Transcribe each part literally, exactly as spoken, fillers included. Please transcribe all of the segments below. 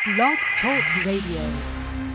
Blog Talk Radio.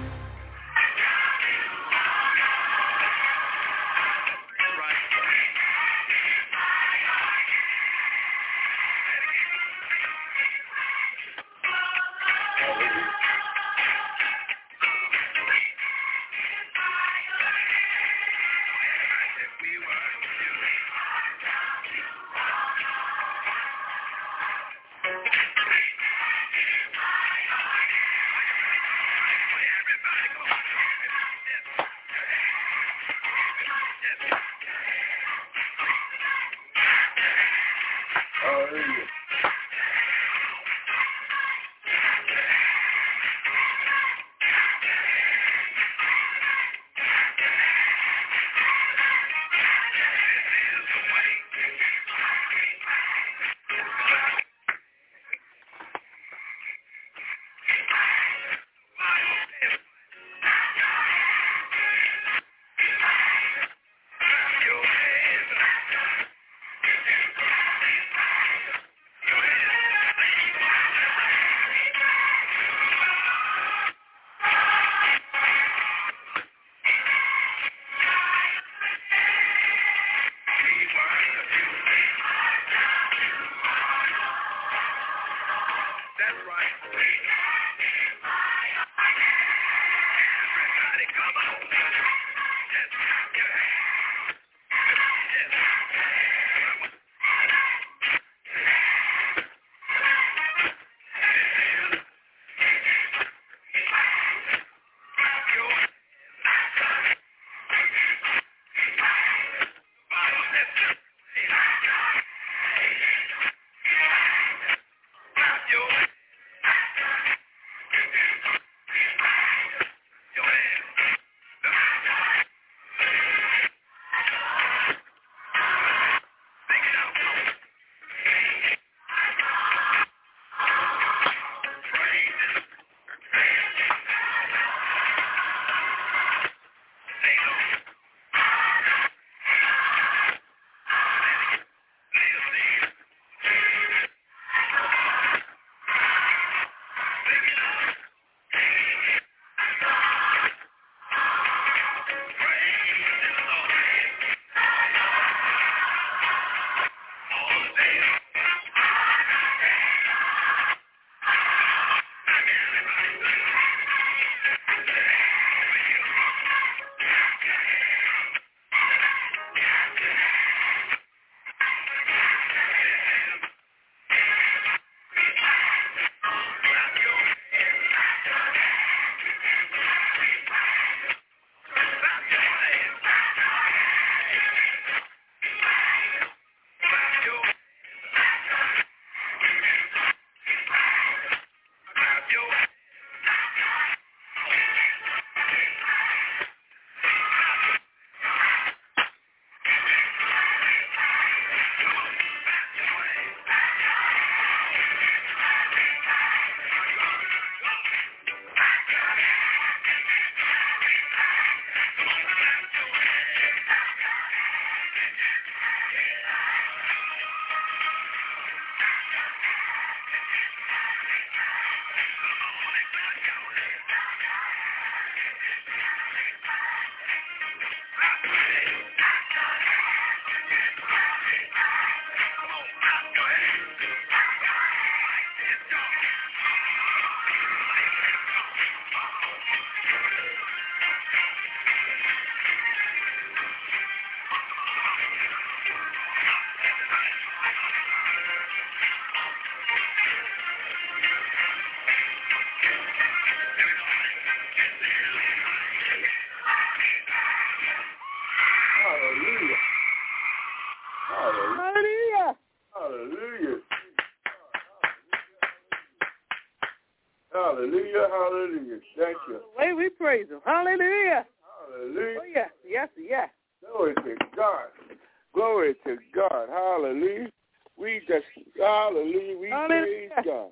Hallelujah, hallelujah. Thank you. The way we praise him. Hallelujah. Hallelujah. Oh, yes, yes, yes. Glory to God. Glory to God. Hallelujah. We just, hallelujah, we Hallelujah. praise God.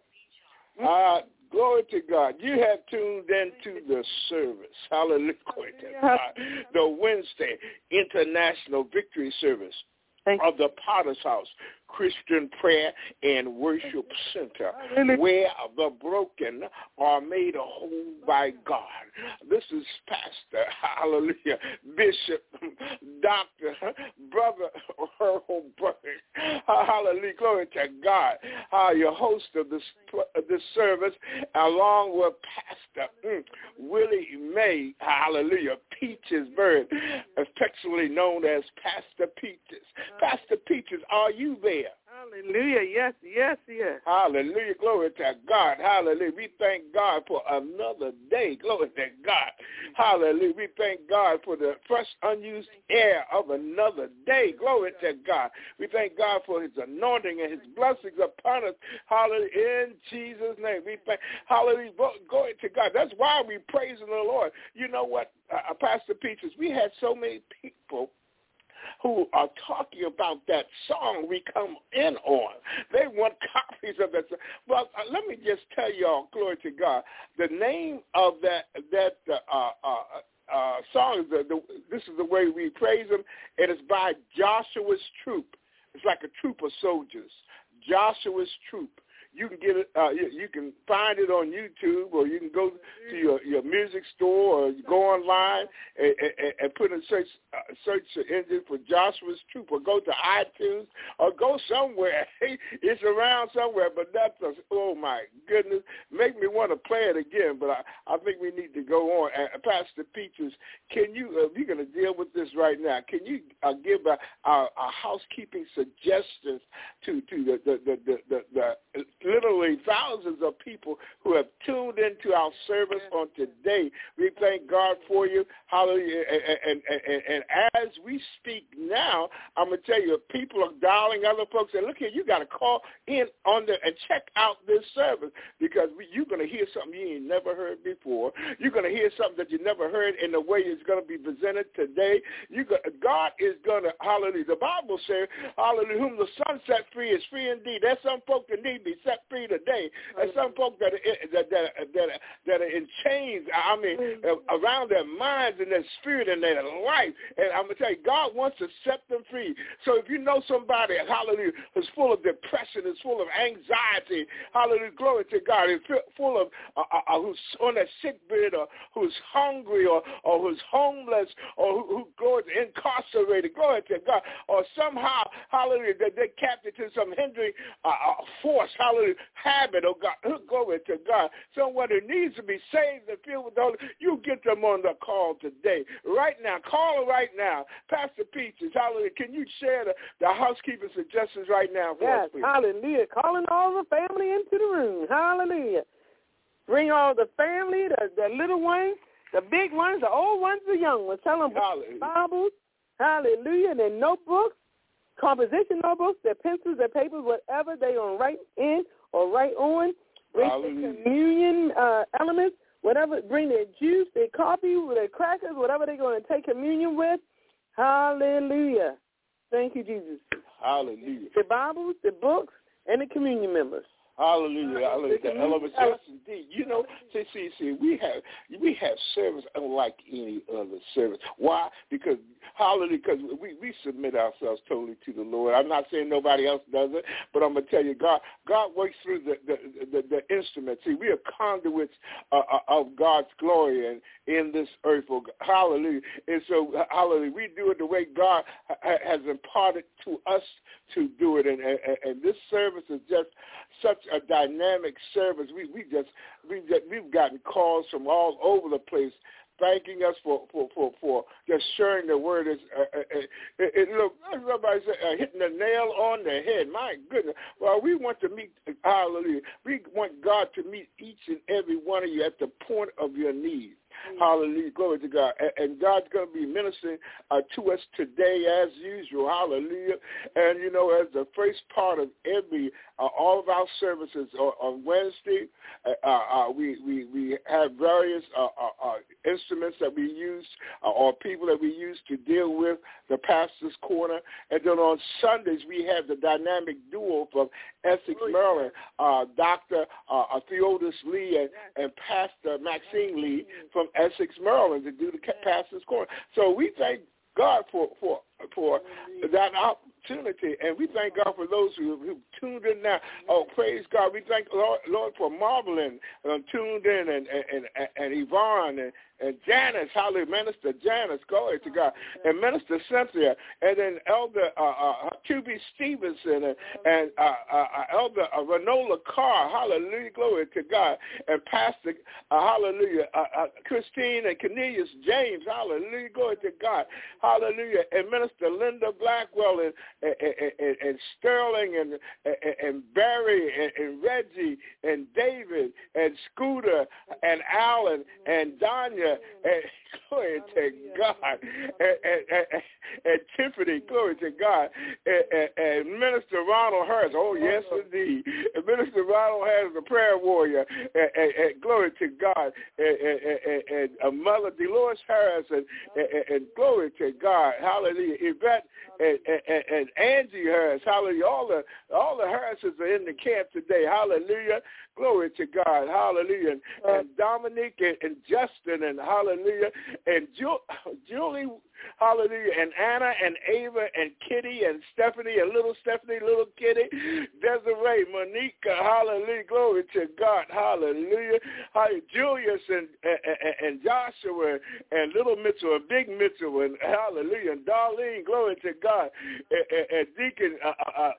Uh, glory to God. You have tuned into the service. Hallelujah. Glory to God. The Wednesday International Victory Service Thank of the Potter's House Christian Prayer and Worship Center, where the broken are made whole by God. This is Pastor, hallelujah, Bishop, Doctor, Brother Earl Burke, hallelujah, glory to God, uh, your host of this, this service, along with Pastor mm, Willie May, hallelujah, Peaches Bird, affectionately known as Pastor Peaches. Pastor Peaches, are you there? Hallelujah. Yes, yes, yes. Hallelujah. Glory to God. Hallelujah. We thank God for another day. Glory to God. Hallelujah. We thank God for the fresh, unused air of another day. Glory to God. We thank God for his anointing and his blessings upon us. Hallelujah. In Jesus' name. We thank, hallelujah. Glory to God. That's why we praise the Lord. You know what, uh, Pastor Peaches, we had so many people who are talking about that song we come in on. They want copies of that song. Well, uh, let me just tell y'all, glory to God, the name of that that uh, uh, uh, song, is the, the, this is the way we praise him, and it's by Joshua's Troop. It's like a troop of soldiers, Joshua's Troop. You can get it. Uh, you, you can find it on YouTube, or you can go to your, your music store, or go online and, and, and put in search uh, search engine for Joshua's Troop, or go to iTunes, or go somewhere. It's around somewhere, but that's a, oh my goodness, make me want to play it again. But I, I think we need to go on. Uh, Pastor Peaches, can you? Uh, we're going to deal with this right now. Can you uh, give a, a, a housekeeping suggestions to to the the the the, the, the literally thousands of people who have tuned into our service on today? We thank God for you. Hallelujah. And, and, and, and as we speak now, I'm going to tell you, people are dialing other folks and look here, you got to call in on the and check out this service, because we, you're going to hear something you ain't never heard before. You're going to hear something that you never heard in the way it's going to be presented today. You go, God is going to, hallelujah. The Bible says, hallelujah, whom the Son set free is free indeed. There's some folk that need to be set free today. There's some folk that are, that, that, that, that are in chains, I mean, around their minds and their spirit and their life. And I'm going to tell you, God wants to set them free. So if you know somebody, hallelujah, who's full of depression, is full of anxiety, hallelujah, glory to God, is full of, uh, uh, who's on a sick bed, or who's hungry, or, or who's homeless, or who, who glory, incarcerated, glory to God, or somehow, hallelujah, that they're captive to some hindering uh, uh, force, hallelujah, habit, oh God, glory to God, someone who needs to be saved and filled with the Holy, you get them on the call today. Right now, call right now. Pastor Peaches, hallelujah, can you share the, the housekeeping suggestions right now for yes, us, please? Hallelujah. Calling all the family into the room. Hallelujah. Bring all the family, the, the little ones, the big ones, the old ones, the young ones. Tell them hallelujah. Bibles, hallelujah, and their notebooks, composition notebooks, their pencils, their papers, whatever they want to write in or write on. Bring the communion uh, elements, whatever. Bring their juice, their coffee, their crackers, whatever they're going to take communion with. Hallelujah. Thank you, Jesus. Hallelujah. The Bibles, the books, and the communion members. Hallelujah, hallelujah. The elements, yes, indeed. You know, see, see, see, we have we have service unlike any other service. Why? Because hallelujah, because we, we submit ourselves totally to the Lord. I'm not saying nobody else does it, but I'm gonna tell you, God, God works through the the, the, the instrument. See, we are conduits uh, of God's glory and in this earth. Oh, hallelujah. And so, hallelujah, we do it the way God has imparted to us to do it, and and, and this service is just such a dynamic service. We we just we just, we've gotten calls from all over the place, thanking us for for for, for just sharing the word. Is uh, uh, it, it, look, somebody said uh, hitting the nail on the head. My goodness. Well, we want to meet. Hallelujah. We want God to meet each and every one of you at the point of your need. Hallelujah. Glory to God. And, and God's going to be ministering uh, to us today as usual. Hallelujah. And, you know, as the first part of every, uh, all of our services on, on Wednesday, uh, uh, we, we, we have various uh, uh, uh, instruments that we use uh, or people that we use to deal with the pastor's corner. And then on Sundays, we have the dynamic duo from Essex, Maryland, uh, Doctor Uh, Theodis Lee and, and Pastor Maxine Lee from Essex, Maryland, to do the pastor's corner. So we thank God for for for that opportunity, and we thank God for those who, who tuned in now. Oh, praise God. We thank Lord, Lord for Marvelyn, um, tuned in, and, and, and, and Yvonne, and, and Janice, hallelujah, Minister Janice, glory to God, and Minister Cynthia, and then Elder uh, uh, Q B Stevenson, and, and uh, uh, Elder uh, Renola Carr, hallelujah, glory to God, and Pastor, uh, hallelujah, uh, uh, Christine and Cornelius James, hallelujah, glory to God, hallelujah, and Minister Linda Blackwell, and, and, and, and Sterling, and, and, and Barry, and, and Reggie, and David, and Scooter, and Alan, and Danya, and glory to God, and, and, and, and Tiffany, glory to God, and, and, and Minister Ronald Harris, oh yes indeed, and Minister Ronald Harris, the prayer warrior, and, and, and glory to God, and, and, and, and, and Mother Dolores Harris, and, and, and glory to God, hallelujah, Yvette, and, and, and Angie Harris, hallelujah, all the all the Harrises are in the camp today, hallelujah, glory to God, hallelujah, and, and Dominique, and, and Justin, and hallelujah, and Ju- Julie, hallelujah, and Anna, and Ava, and Kitty, and Stephanie, and little Stephanie, little Kitty, Desiree, Monica, hallelujah, glory to God, hallelujah, hallelujah. Julius, and, and, and Joshua, and little Mitchell, and big Mitchell, and hallelujah, and Darlene, glory to God, and, and, and Deacon, uh, uh,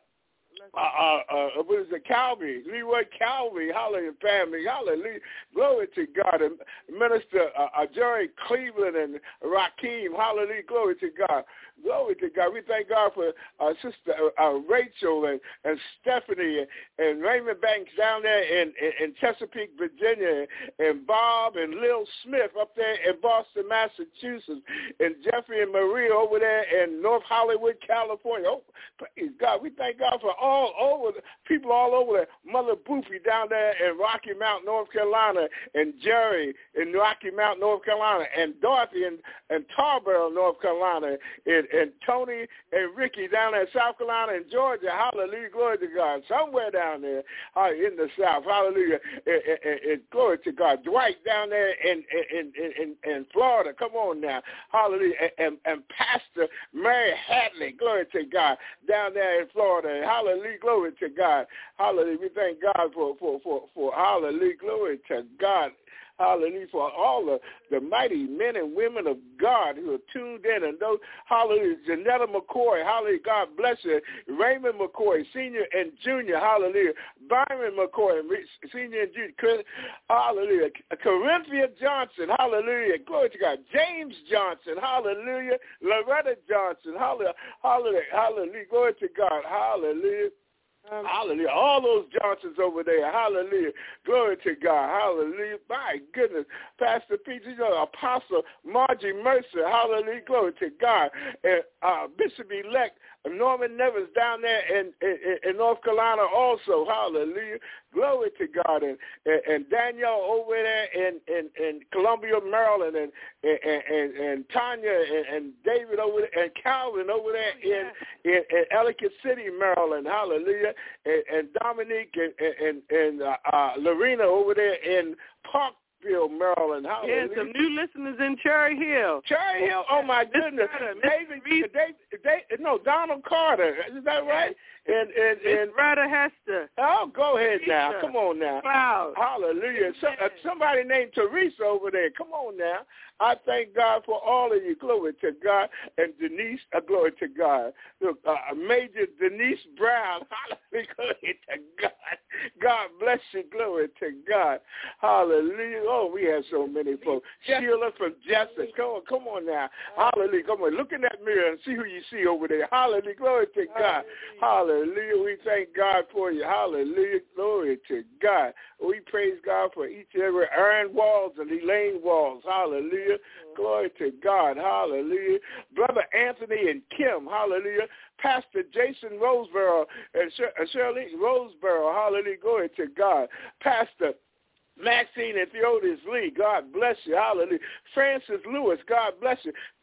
Uh, uh, uh, what is it, Calvary, Leroy Calvary, hallelujah, family, hallelujah, glory to God, and Minister uh, uh, Jerry Cleveland, and Rakeem, hallelujah, glory to God, glory to God. We thank God for uh, Sister uh, uh, Rachel, and, and Stephanie, and, and Raymond Banks down there in, in, in Chesapeake, Virginia, and Bob and Lil Smith up there in Boston, Massachusetts, and Jeffrey and Maria over there in North Hollywood, California. Oh, praise God. We thank God for all all over, people all over there. Mother Boofy down there in Rocky Mount, North Carolina, and Jerry in Rocky Mount, North Carolina, and Dorothy in, in Tarboro, North Carolina, and, and Tony and Ricky down there in South Carolina and Georgia. Hallelujah, glory to God. Somewhere down there uh, in the South. Hallelujah, and, and, and glory to God. Dwight down there in in, in, in, in Florida. Come on now. Hallelujah. And, and Pastor Mary Hadley, glory to God, down there in Florida. Hallelujah, glory to God. Hallelujah. We thank God for, for, for, for hallelujah, glory to God. Hallelujah, for all the, the mighty men and women of God who are tuned in. And those, hallelujah, Janetta McCoy, hallelujah, God bless you. Raymond McCoy, senior and junior, hallelujah. Byron McCoy, senior and junior, Chris, hallelujah. Corinthia Johnson, hallelujah, glory to God. James Johnson, hallelujah. Loretta Johnson, hallelujah, hallelujah, hallelujah, glory to God, hallelujah. Um, hallelujah. All those Johnsons over there. Hallelujah. Glory to God. Hallelujah. My goodness. Pastor Pete, you know, Apostle Margie Mercer. Hallelujah. Glory to God. And uh, Bishop-elect Norman Nevins down there in, in, in North Carolina also. Hallelujah. Glory to God. And, and, and Danielle over there in, in, in Columbia, Maryland, and and, and, and Tanya and, and David over there, and Calvin over there in, in, in Ellicott City, Maryland. Hallelujah. And, and Dominique and, and, and uh, uh, Lorena over there in Parkville, Maryland. Hallelujah. Yeah, some new listeners in Cherry Hill. Cherry Hill? Oh, my goodness. David, David, David, no, Donald Carter. Is that right? And and and Brother Hester. Oh, go ahead Teresa. now. Come on now. Cloud. Hallelujah. So, uh, somebody named Teresa over there. Come on now. I thank God for all of you. Glory to God. And Denise, uh, glory to God. Look, uh, Major Denise Brown. Hallelujah. Glory to God. God bless you. Glory to God. Hallelujah. Oh, we have so many folks. Sheila from Jessup. Come on, come on now. Hallelujah. Come on. Look in that mirror and see who you see over there. Hallelujah. Glory to God. Hallelujah. Hallelujah. We thank God for you. Hallelujah. Glory to God. We praise God for each and every Aaron Walls and Elaine Walls. Hallelujah. Glory to God. Hallelujah. Brother Anthony and Kim. Hallelujah. Pastor Jason Roseborough and Shirley Roseborough. Hallelujah. Glory to God. Pastor Maxine and Theodis Lee, God bless you. Hallelujah. Francis Lewis, God bless you.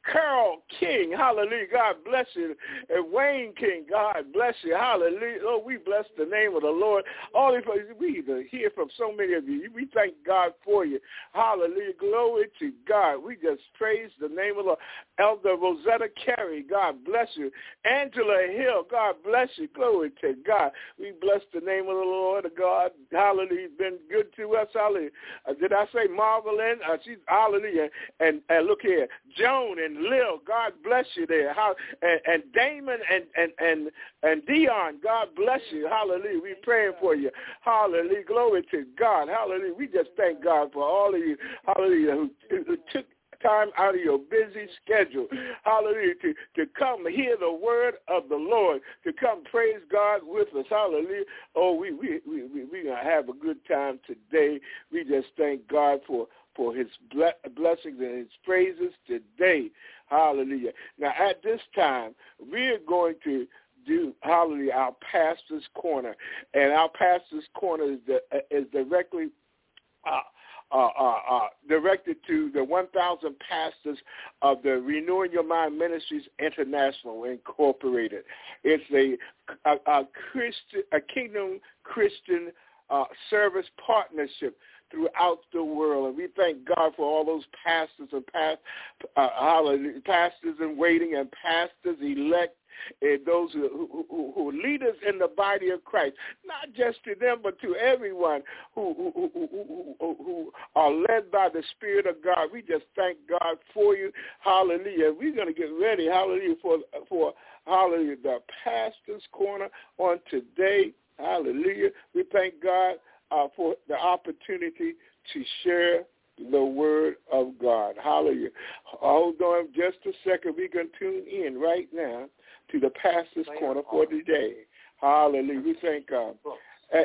Carol King, hallelujah, God bless you. And Wayne King, God bless you, hallelujah. Oh, we bless the name of the Lord. All these places, we hear from so many of you. We thank God for you. Hallelujah, glory to God. We just praise the name of the Lord. Elder Rosetta Carey, God bless you. Angela Hill, God bless you. Glory to God. We bless the name of the Lord, God. Hallelujah, he's been good to us. Hallelujah. Uh, did I say Marvelyn? Uh, she's hallelujah. And, and look here, Joan and Lil, God bless you there. How, and, and Damon and, and, and, and Dion, God bless you. Hallelujah. We praying for you. Hallelujah. Glory to God. Hallelujah. We just thank God for all of you, hallelujah, who, who took time out of your busy schedule, hallelujah, to, to come hear the word of the Lord, to come praise God with us, hallelujah. Oh, we we we we we gonna have a good time today. We just thank God for for his ble- blessings and his praises today, hallelujah. Now at this time, we're going to do, hallelujah, our pastor's corner, and our pastor's corner is the, is directly uh, Uh, uh, uh, directed to the one thousand pastors of the Renewing Your Mind Ministries International Incorporated. It's a, a, a Christian, a Kingdom Christian uh, service partnership throughout the world, and we thank God for all those pastors and past, uh, pastors in waiting and pastors elect. And those who, who, who lead us in the body of Christ, not just to them, but to everyone who, who, who, who, who are led by the Spirit of God. We just thank God for you. Hallelujah. We're going to get ready, hallelujah, for, for hallelujah, the Pastor's Corner on today. Hallelujah. We thank God uh, for the opportunity to share the word of God. Hallelujah. Hold on just a second. We're going to tune in right now to the Pastor's Corner for today. Hallelujah. We thank God. Uh,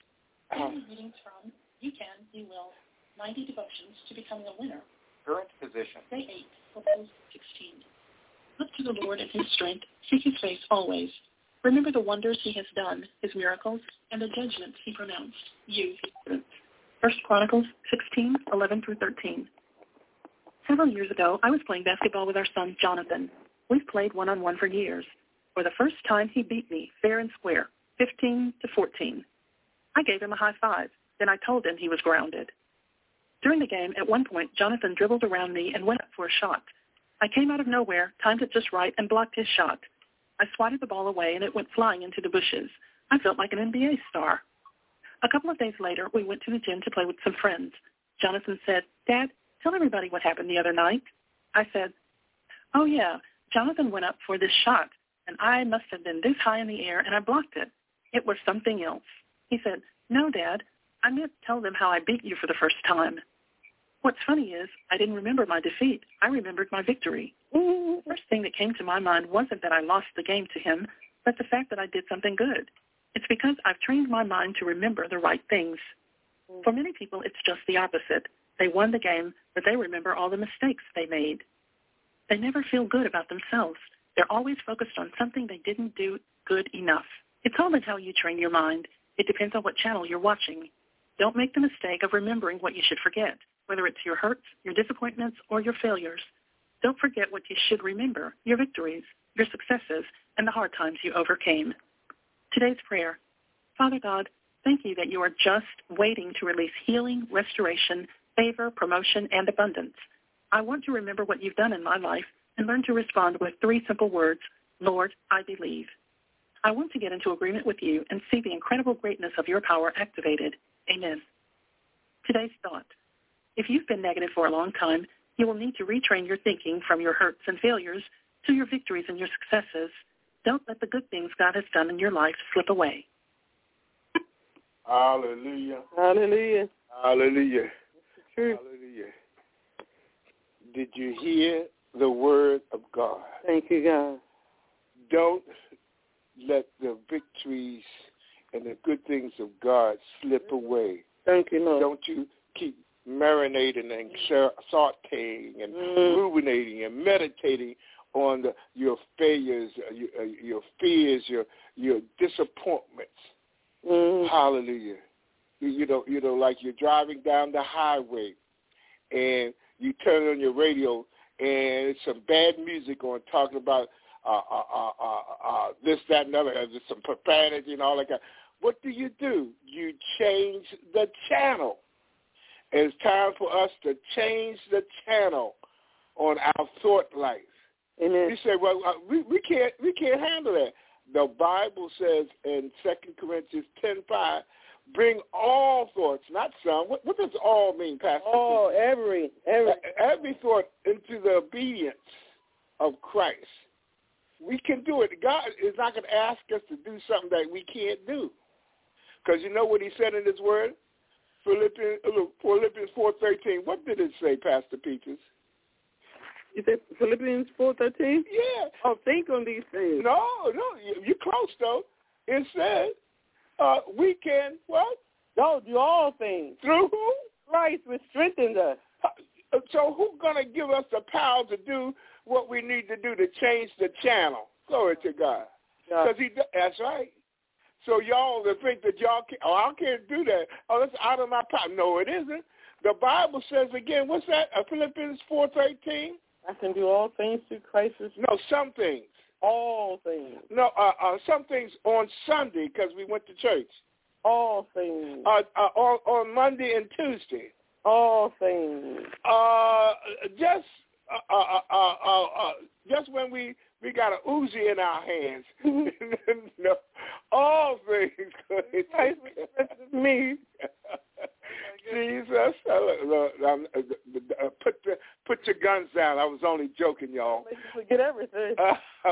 uh, readings from You Can, You Will, ninety Devotions to Becoming a Winner. Current position. Day eight, Proposal sixteen. Look to the Lord and his strength. Seek his face always. Remember the wonders he has done, his miracles, and the judgments he pronounced. You, his servants. First Chronicles sixteen, eleven through thirteen. Several years ago, I was playing basketball with our son, Jonathan. We've played one-on-one for years. For the first time, he beat me fair and square, fifteen to fourteen. I gave him a high five. Then I told him he was grounded. During the game, at one point, Jonathan dribbled around me and went up for a shot. I came out of nowhere, timed it just right, and blocked his shot. I swatted the ball away, and it went flying into the bushes. I felt like an N B A star. A couple of days later, we went to the gym to play with some friends. Jonathan said, "Dad, tell everybody what happened the other night." I said, "Oh, yeah. Jonathan went up for this shot, and I must have been this high in the air, and I blocked it. It was something else." He said, "No, Dad, I meant to tell them how I beat you for the first time." What's funny is I didn't remember my defeat. I remembered my victory. The first thing that came to my mind wasn't that I lost the game to him, but the fact that I did something good. It's because I've trained my mind to remember the right things. For many people, it's just the opposite. They won the game, but they remember all the mistakes they made. They never feel good about themselves. They're always focused on something they didn't do good enough. It's all in how you train your mind. It depends on what channel you're watching. Don't make the mistake of remembering what you should forget, whether it's your hurts, your disappointments, or your failures. Don't forget what you should remember, your victories, your successes, and the hard times you overcame. Today's prayer. Father God, thank you that you are just waiting to release healing, restoration, favor, promotion, and abundance. I want to remember what you've done in my life and learn to respond with three simple words. Lord, I believe. I want to get into agreement with you and see the incredible greatness of your power activated. Amen. Today's thought. If you've been negative for a long time, you will need to retrain your thinking from your hurts and failures to your victories and your successes. Don't let the good things God has done in your life slip away. Hallelujah. Hallelujah. Hallelujah. True. Hallelujah. Did you hear the word of God? Thank you, God. Don't let the victories and the good things of God slip away. Thank you, Lord. Don't you keep marinating and sauteing and mm. ruminating and meditating on the, your failures, your, your fears, your your disappointments. Mm. Hallelujah. You, you know, you know, like you're driving down the highway and you turn on your radio and some bad music on talking about uh, uh, uh, uh, uh, this, that, and other, there's some profanity and all that kind. What do you do? You change the channel. It's time for us to change the channel on our thought life. Amen. You say, well, uh, we, we can't we can't handle that. The Bible says in Second Corinthians ten five, bring all thoughts, not some. What, what does all mean, Pastor? All, every, every. Every thought into the obedience of Christ. We can do it. God is not going to ask us to do something that we can't do. Because you know what he said in his word? Philippians, Philippians four thirteen. What did it say, Pastor Peaches? You said Philippians four thirteen? Yeah. Oh, think on these things. No, no, you're close, though. It said uh, we can, what? No, do all things. Through who? Christ, which strengthens us. So who's going to give us the power to do what we need to do to change the channel? Glory to God. Because he, that's right. So y'all that think that y'all can't, oh, I can't do that. Oh, that's out of my power. No, it isn't. The Bible says again, what's that? Uh, Philippians four thirteen? I can do all things through Christ. No, some things. All things. No, uh, uh, some things on Sunday because we went to church. All things. Uh, uh, on, on Monday and Tuesday. All things. Uh, just, uh, uh, uh, uh, uh, just when we, we got a Uzi in our hands. No, all things. Christ me. Jesus, uh, uh, uh, put the, put your guns down. I was only joking, y'all. Make you forget everything. Uh,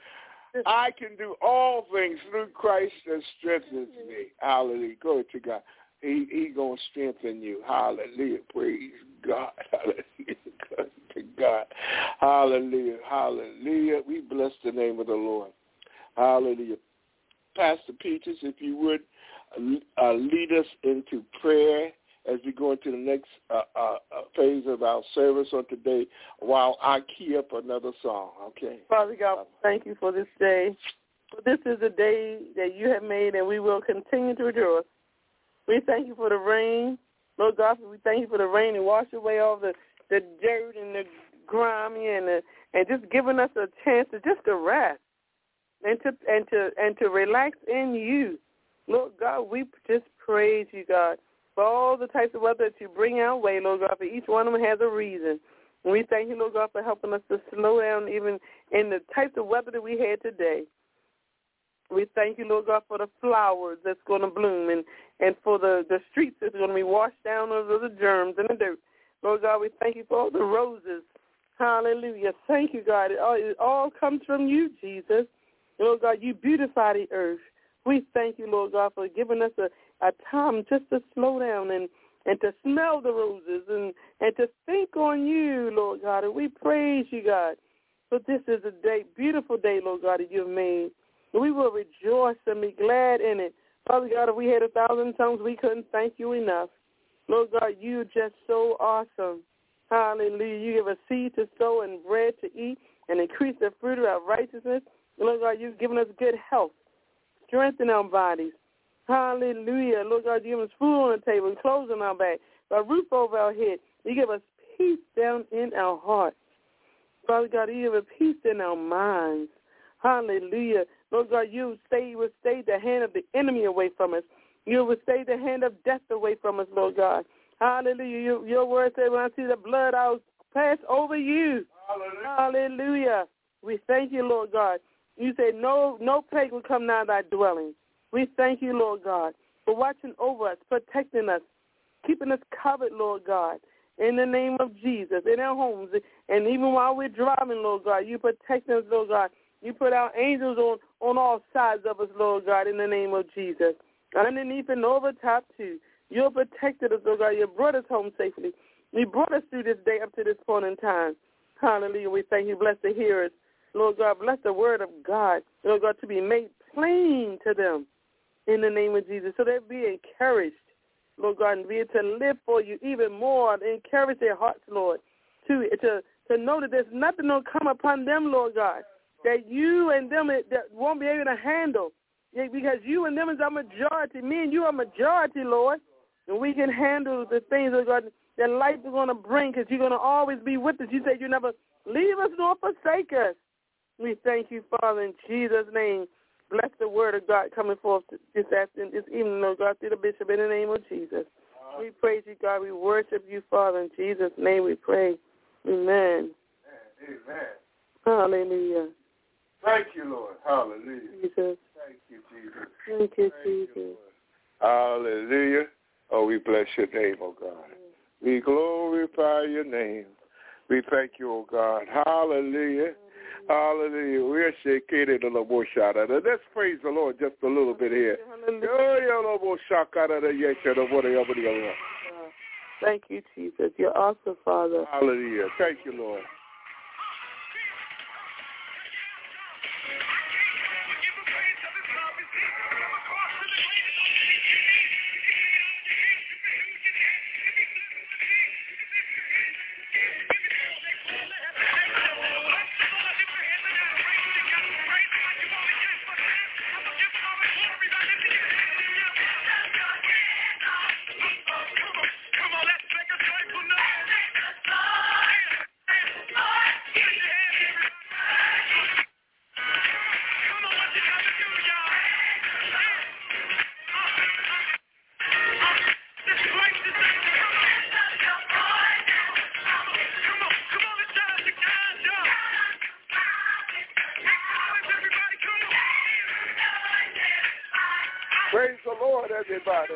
I can do all things through Christ that strengthens me. Hallelujah. Glory to God. He he gonna strengthen you. Hallelujah. Praise God. Hallelujah. Glory to God. Hallelujah. Hallelujah. We bless the name of the Lord. Hallelujah. Pastor Peaches, if you would uh, lead us into prayer as we go into the next uh, uh, phase of our service on today while I key up another song, okay? Father God, thank you for this day. This is a day that you have made, and we will continue to rejoice. We thank you for the rain. Lord God, we thank you for the rain and wash away all the, the dirt and the grimy and the, and just giving us a chance to just to rest and to and to and to relax in you. Lord God, we just praise you, God, for all the types of weather that you bring our way, Lord God, for each one of them has a reason. And we thank you, Lord God, for helping us to slow down even in the types of weather that we had today. We thank you, Lord God, for the flowers that's going to bloom and, and for the, the streets that's going to be washed down of the germs and the dirt. Lord God, we thank you for all the roses. Hallelujah. Thank you, God. It all, it all comes from you, Jesus. Lord God, you beautify the earth. We thank you, Lord God, for giving us a, a time just to slow down and, and to smell the roses and, and to think on you, Lord God. And we praise you, God. For this is a day, beautiful day, Lord God, that you've made. We will rejoice and be glad in it. Father God, if we had a thousand tongues, we couldn't thank you enough. Lord God, you're just so awesome. Hallelujah. You give us seed to sow and bread to eat and increase the fruit of our righteousness. Lord God, you've given us good health, strength in our bodies. Hallelujah. Lord God, you give us food on the table, clothes on our back, a roof over our head. You give us peace down in our hearts. Father God, you give us peace in our minds. Hallelujah. Lord God, you stay, you will stay the hand of the enemy away from us. You will stay the hand of death away from us, Lord God. Hallelujah. Your, your word said, when I see the blood, I'll pass over you. Hallelujah. Hallelujah. We thank you, Lord God. You say no no plague will come nigh thy dwelling. We thank you, Lord God, for watching over us, protecting us, keeping us covered, Lord God, in the name of Jesus, in our homes. And even while we're driving, Lord God, you protect us, Lord God. You put our angels on, on all sides of us, Lord God, in the name of Jesus. Underneath and over top, too. You protected us, Lord God. You brought us home safely. You brought us through this day up to this point in time. Hallelujah. We thank you. Bless the hearers. Lord God, bless the word of God, Lord God, to be made plain to them in the name of Jesus. So they'll be encouraged, Lord God, and be able to live for you even more, and encourage their hearts, Lord, to, to, to know that there's nothing that will come upon them, Lord God, that you and them that won't be able to handle, because you and them is a majority. Me and you are majority, Lord. and we can handle the things that, God, that life is going to bring, because you're going to always be with us. You said you never leave us nor forsake us. We thank you, Father, in Jesus' name. Bless the word of God coming forth this afternoon, this evening, Lord God, through the bishop, in the name of Jesus. We praise you, God. We worship you, Father, in Jesus' name we pray. Amen. Amen. Hallelujah. Thank you, Lord. Hallelujah. Jesus. Thank you, Jesus. Thank you, Thank Jesus. You, Hallelujah. Oh, we bless your name, oh God. We glorify your name. We thank you, oh God. Hallelujah. Hallelujah. We're shaking it a little more shot at it. Let's praise the Lord just a little bit here. Thank you, Jesus. You're awesome, Father. Hallelujah. Thank you, Lord. Praise the Lord, everybody.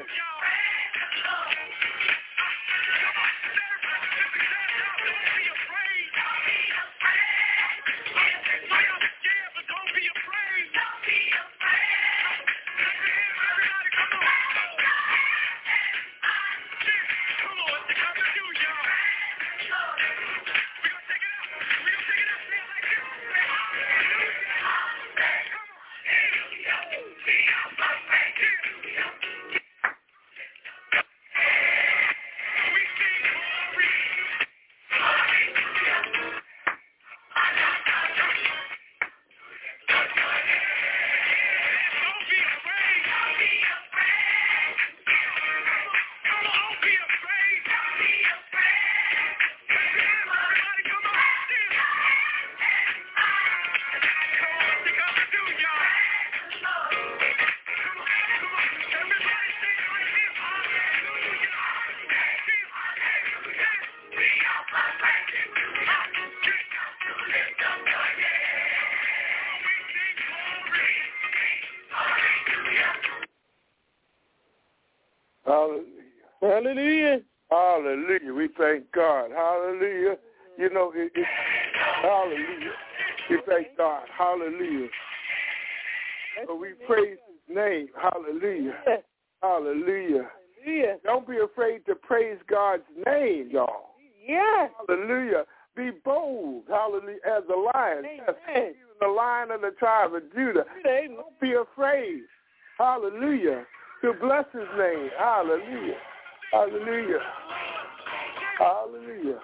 Hallelujah. Hallelujah. Hallelujah. We thank God. Hallelujah. You know, it, it, hallelujah. We thank God. Hallelujah. So we praise his name. Hallelujah. Hallelujah. Hallelujah. Don't be afraid to praise God's name, y'all. Yes. Hallelujah. Be bold. Hallelujah. As a lion. Yes. Even the lion of the tribe of Judah. Amen. Don't be afraid. Hallelujah. To bless his name. Hallelujah. Hallelujah. Hallelujah.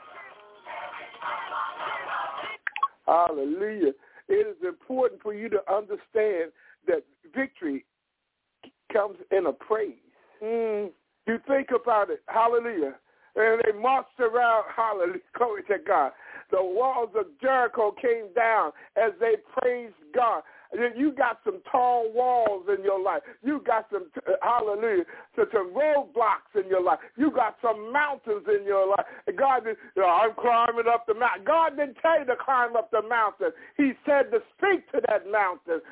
Hallelujah. It is important for you to understand that victory comes in a praise. Mm. You think about it. Hallelujah. And they marched around. Hallelujah. Glory to God. The walls of Jericho came down as they praised God. You got some tall walls in your life. You got some, uh, hallelujah, some, some roadblocks in your life. You got some mountains in your life. And God, you know, I'm climbing up the mountain. God didn't tell you to climb up the mountain. He said to speak to that mountain.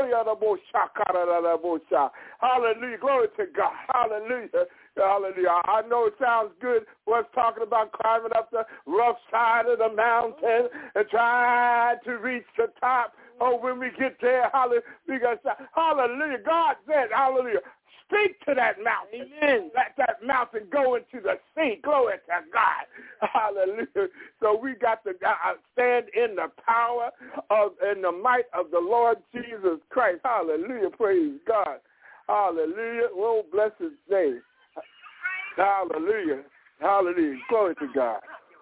Hallelujah. Glory to God. Hallelujah. Hallelujah. I know it sounds good. We're talking about climbing up the rough side of the mountain and trying to reach the top. Oh, when we get there, hallelujah, hallelujah. God said, hallelujah, speak to that mountain. Amen. Let that mountain go into the sea. Glory to God. Hallelujah. So we got to uh, stand in the power of and the might of the Lord Jesus Christ. Hallelujah. Praise God. Hallelujah. Oh, bless his name. Hallelujah. Hallelujah. Glory to God.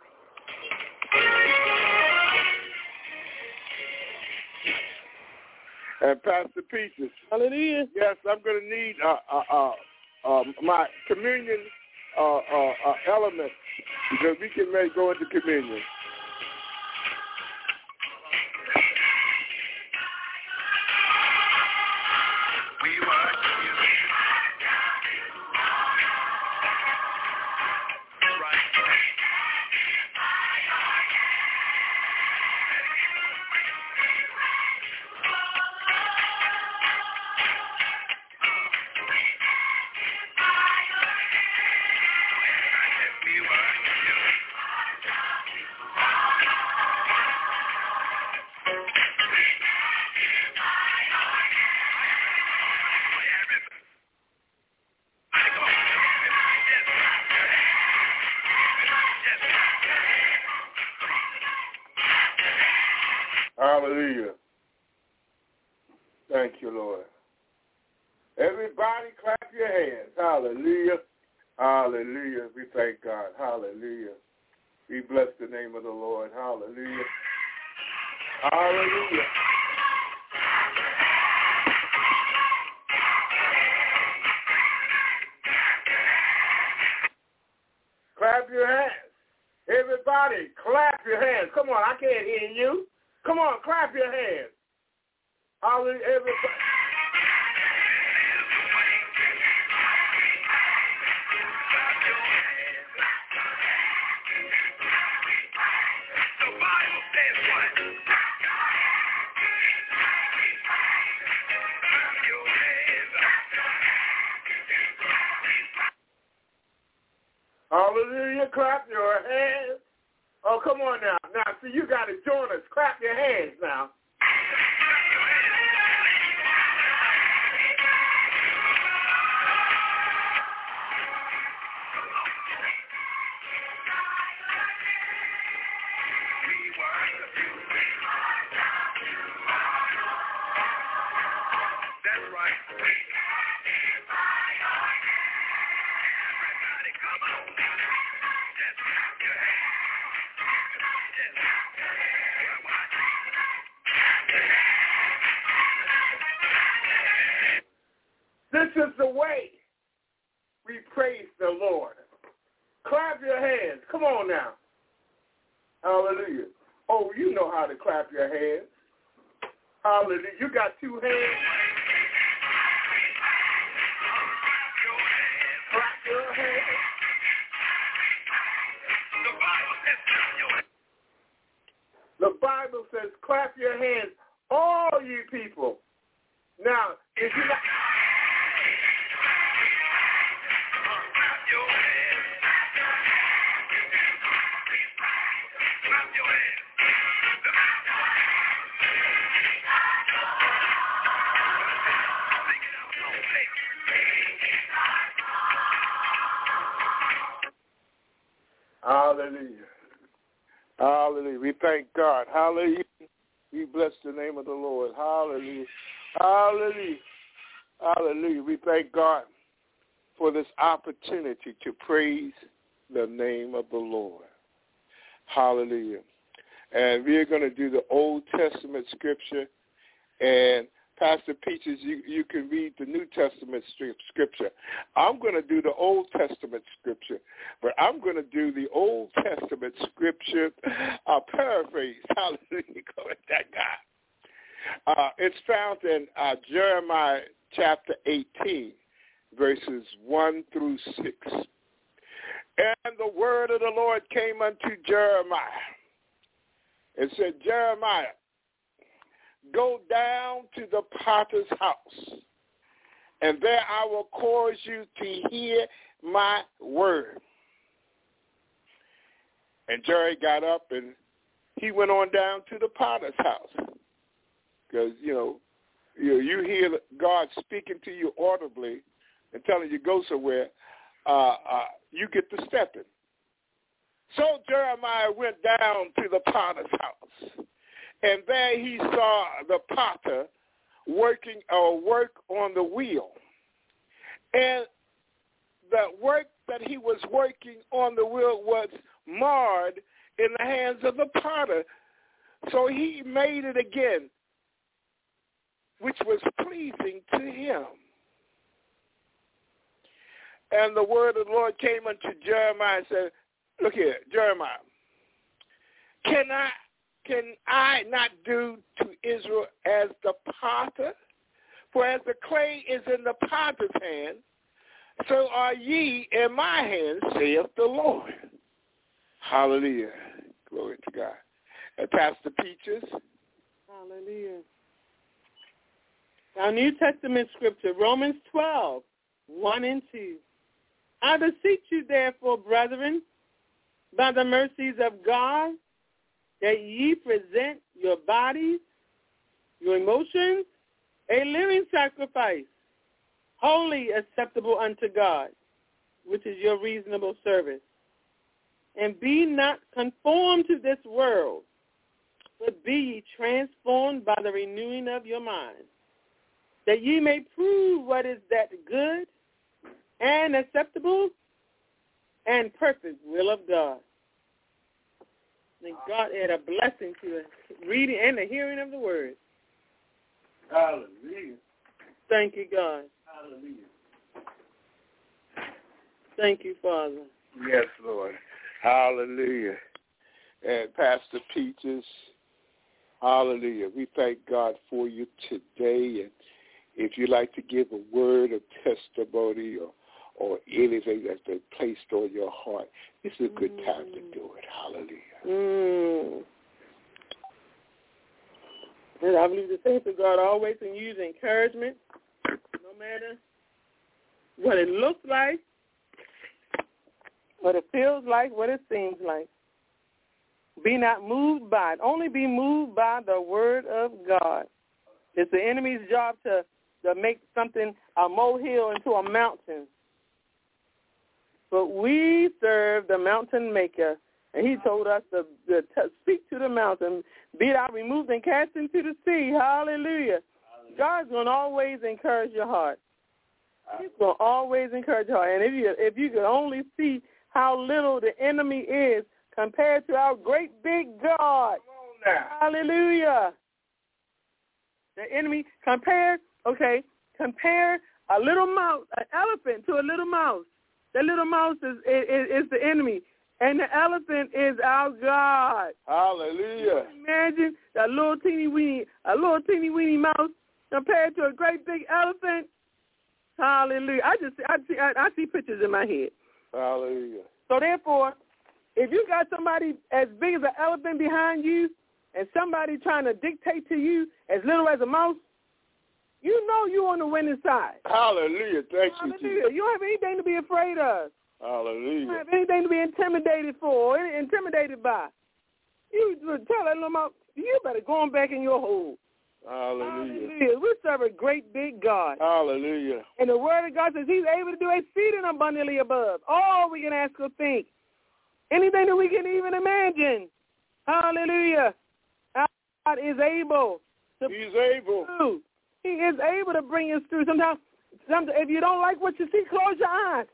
And Pastor Peaches. Hallelujah. Yes, I'm going to need uh, uh, uh, uh, my communion uh, uh, uh, element because we can make go into communion. Hallelujah. Thank you, Lord. Everybody clap your hands. Hallelujah. Hallelujah. We thank God. Hallelujah. We bless the name of the Lord. Hallelujah. Hallelujah. Clap your hands. Everybody, clap your hands. Come on, I can't hear you. Come on, clap your hands. Hallelujah, everybody. The Bible says what? Clap your hands. Hallelujah, clap your hands. Oh, come on now. Now, see, you got to join us. Clap your hands now. That's right. Everybody, come on. Just clap your hands. This is the way we praise the Lord. Clap your hands. Come on now. Hallelujah. Oh, you know how to clap your hands. Hallelujah. You got two hands. Clap your hands. The Bible says, clap your hands, all you people. Now, if you not... Clap your hands. Clap your hands. Hallelujah. Hallelujah. We thank God. Hallelujah. We bless the name of the Lord. Hallelujah. Hallelujah. Hallelujah. We thank God for this opportunity to praise the name of the Lord. Hallelujah. And we're going to do the Old Testament scripture. And Pastor Peaches, you, you can read the New Testament scripture. I'm going to do the Old Testament scripture, but I'm going to do the Old Testament scripture, I'll paraphrase. Hallelujah. Go with that guy. Uh, it's found in uh, Jeremiah chapter eighteen, verses one through six. And the word of the Lord came unto Jeremiah. It said, Jeremiah, go down to the potter's house, and there I will cause you to hear my word. And Jerry got up, and he went on down to the potter's house. Because, you know, you, you hear God speaking to you audibly and telling you go somewhere, uh, uh, you get to stepping. So Jeremiah went down to the potter's house. And there he saw the potter working or work on the wheel. And the work that he was working on the wheel was marred in the hands of the potter. So he made it again, which was pleasing to him. And the word of the Lord came unto Jeremiah and said, look here, Jeremiah, can I can I not do to Israel as the potter? For as the clay is in the potter's hand, so are ye in my hand, saith the Lord. Hallelujah. Glory to God. And Pastor Peaches. Hallelujah. Our New Testament scripture, Romans twelve, one and two. I beseech you, therefore, brethren, by the mercies of God, that ye present your bodies, your emotions, a living sacrifice, wholly acceptable unto God, which is your reasonable service. And be not conformed to this world, but be ye transformed by the renewing of your mind, that ye may prove what is that good and acceptable and perfect will of God. And God add a blessing to the reading and the hearing of the word. Hallelujah. Thank you, God. Hallelujah. Thank you, Father. Yes, Lord. Hallelujah. And Pastor Peaches, hallelujah. We thank God for you today. And if you'd like to give a word of testimony or, or anything that's been placed on your heart, this is a good time to do it. Hallelujah. Mm. And I believe the saints of God always can use encouragement, no matter what it looks like, what it feels like, what it seems like. Be not moved by it. Only be moved by the word of God. It's the enemy's job to, to make something, a molehill, into a mountain. But we serve the mountain maker. And he told us to, to, to speak to the mountain, be thou removed and cast into the sea. Hallelujah. Hallelujah. God's going to always encourage your heart. He's going to always encourage your heart. And if you, if you could only see how little the enemy is compared to our great big God. Hallelujah. The enemy, compare, okay, compare a little mouse, an elephant to a little mouse. The little mouse is, is, is the enemy. And the elephant is our God. Hallelujah. Imagine a little teeny weeny, a little teeny weeny mouse compared to a great big elephant. Hallelujah. I just I see I, I see pictures in my head. Hallelujah. So therefore, if you got somebody as big as an elephant behind you and somebody trying to dictate to you as little as a mouse, you know you're on the winning side. Hallelujah. Thank Hallelujah. you, Jesus. You don't have anything to be afraid of. Hallelujah. You don't have anything to be intimidated for or intimidated by. You tell that little mouse, you better go on back in your hole. Hallelujah. Hallelujah. We serve a great big God. Hallelujah. And the word of God says he's able to do exceeding abundantly above all we can ask or think. Anything that we can even imagine. Hallelujah. Our God is able to He's able. through. He is able to bring us through. Sometimes, sometimes if you don't like what you see, close your eyes.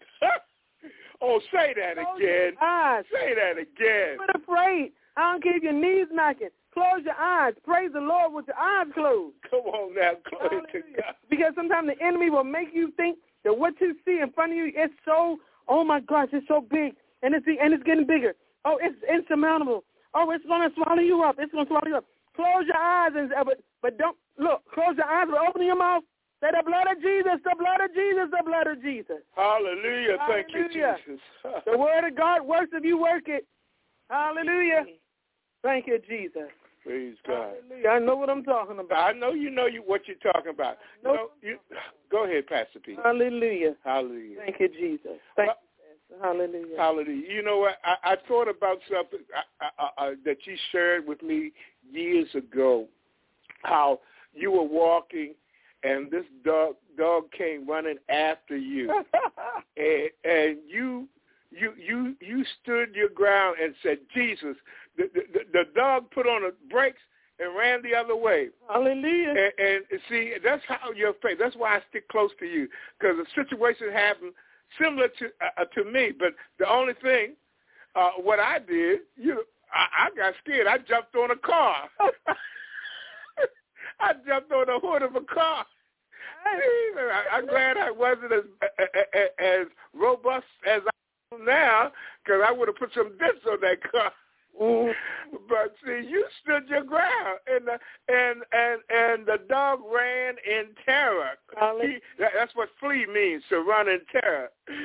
Oh, say that Close again. your eyes. Say that again. Don't be afraid. I don't care if your knees knocking. Close your eyes. Praise the Lord with your eyes closed. Come on now. Glory to God. Because sometimes the enemy will make you think that what you see in front of you is so, oh, my gosh, it's so big, and it's and it's getting bigger. Oh, it's insurmountable. Oh, it's going to swallow you up. It's going to swallow you up. Close your eyes, and but, but don't, look, close your eyes, but open your mouth. Say the blood of Jesus, the blood of Jesus, the blood of Jesus. Hallelujah. Thank Hallelujah. you, Jesus. The word of God works if you work it. Hallelujah. Thank you, Jesus. Praise God. Hallelujah. I know what I'm talking about. I know you know you, what you're talking about. You know, you, go ahead, Pastor Pete. Hallelujah. Hallelujah. Thank you, Jesus. Thank well, you, Pastor. Hallelujah. Hallelujah. You know what? I, I thought about something I, I, I, that you shared with me years ago, how you were walking and this dog dog came running after you, and, and you you you you stood your ground and said, Jesus. The, the, the dog put on the brakes and ran the other way. Hallelujah. And, and see, that's how your faith. That's why I stick close to you, because the situation happened similar to uh, to me. But the only thing, uh, what I did, you, I, I got scared. I jumped on a car. I jumped on the hood of a car. I'm glad I wasn't as as robust as I am now, because I would have put some dents on that car. Mm. But see, you stood your ground, and the, and and and the dog ran in terror. He, that, that's what flee means, to run in terror.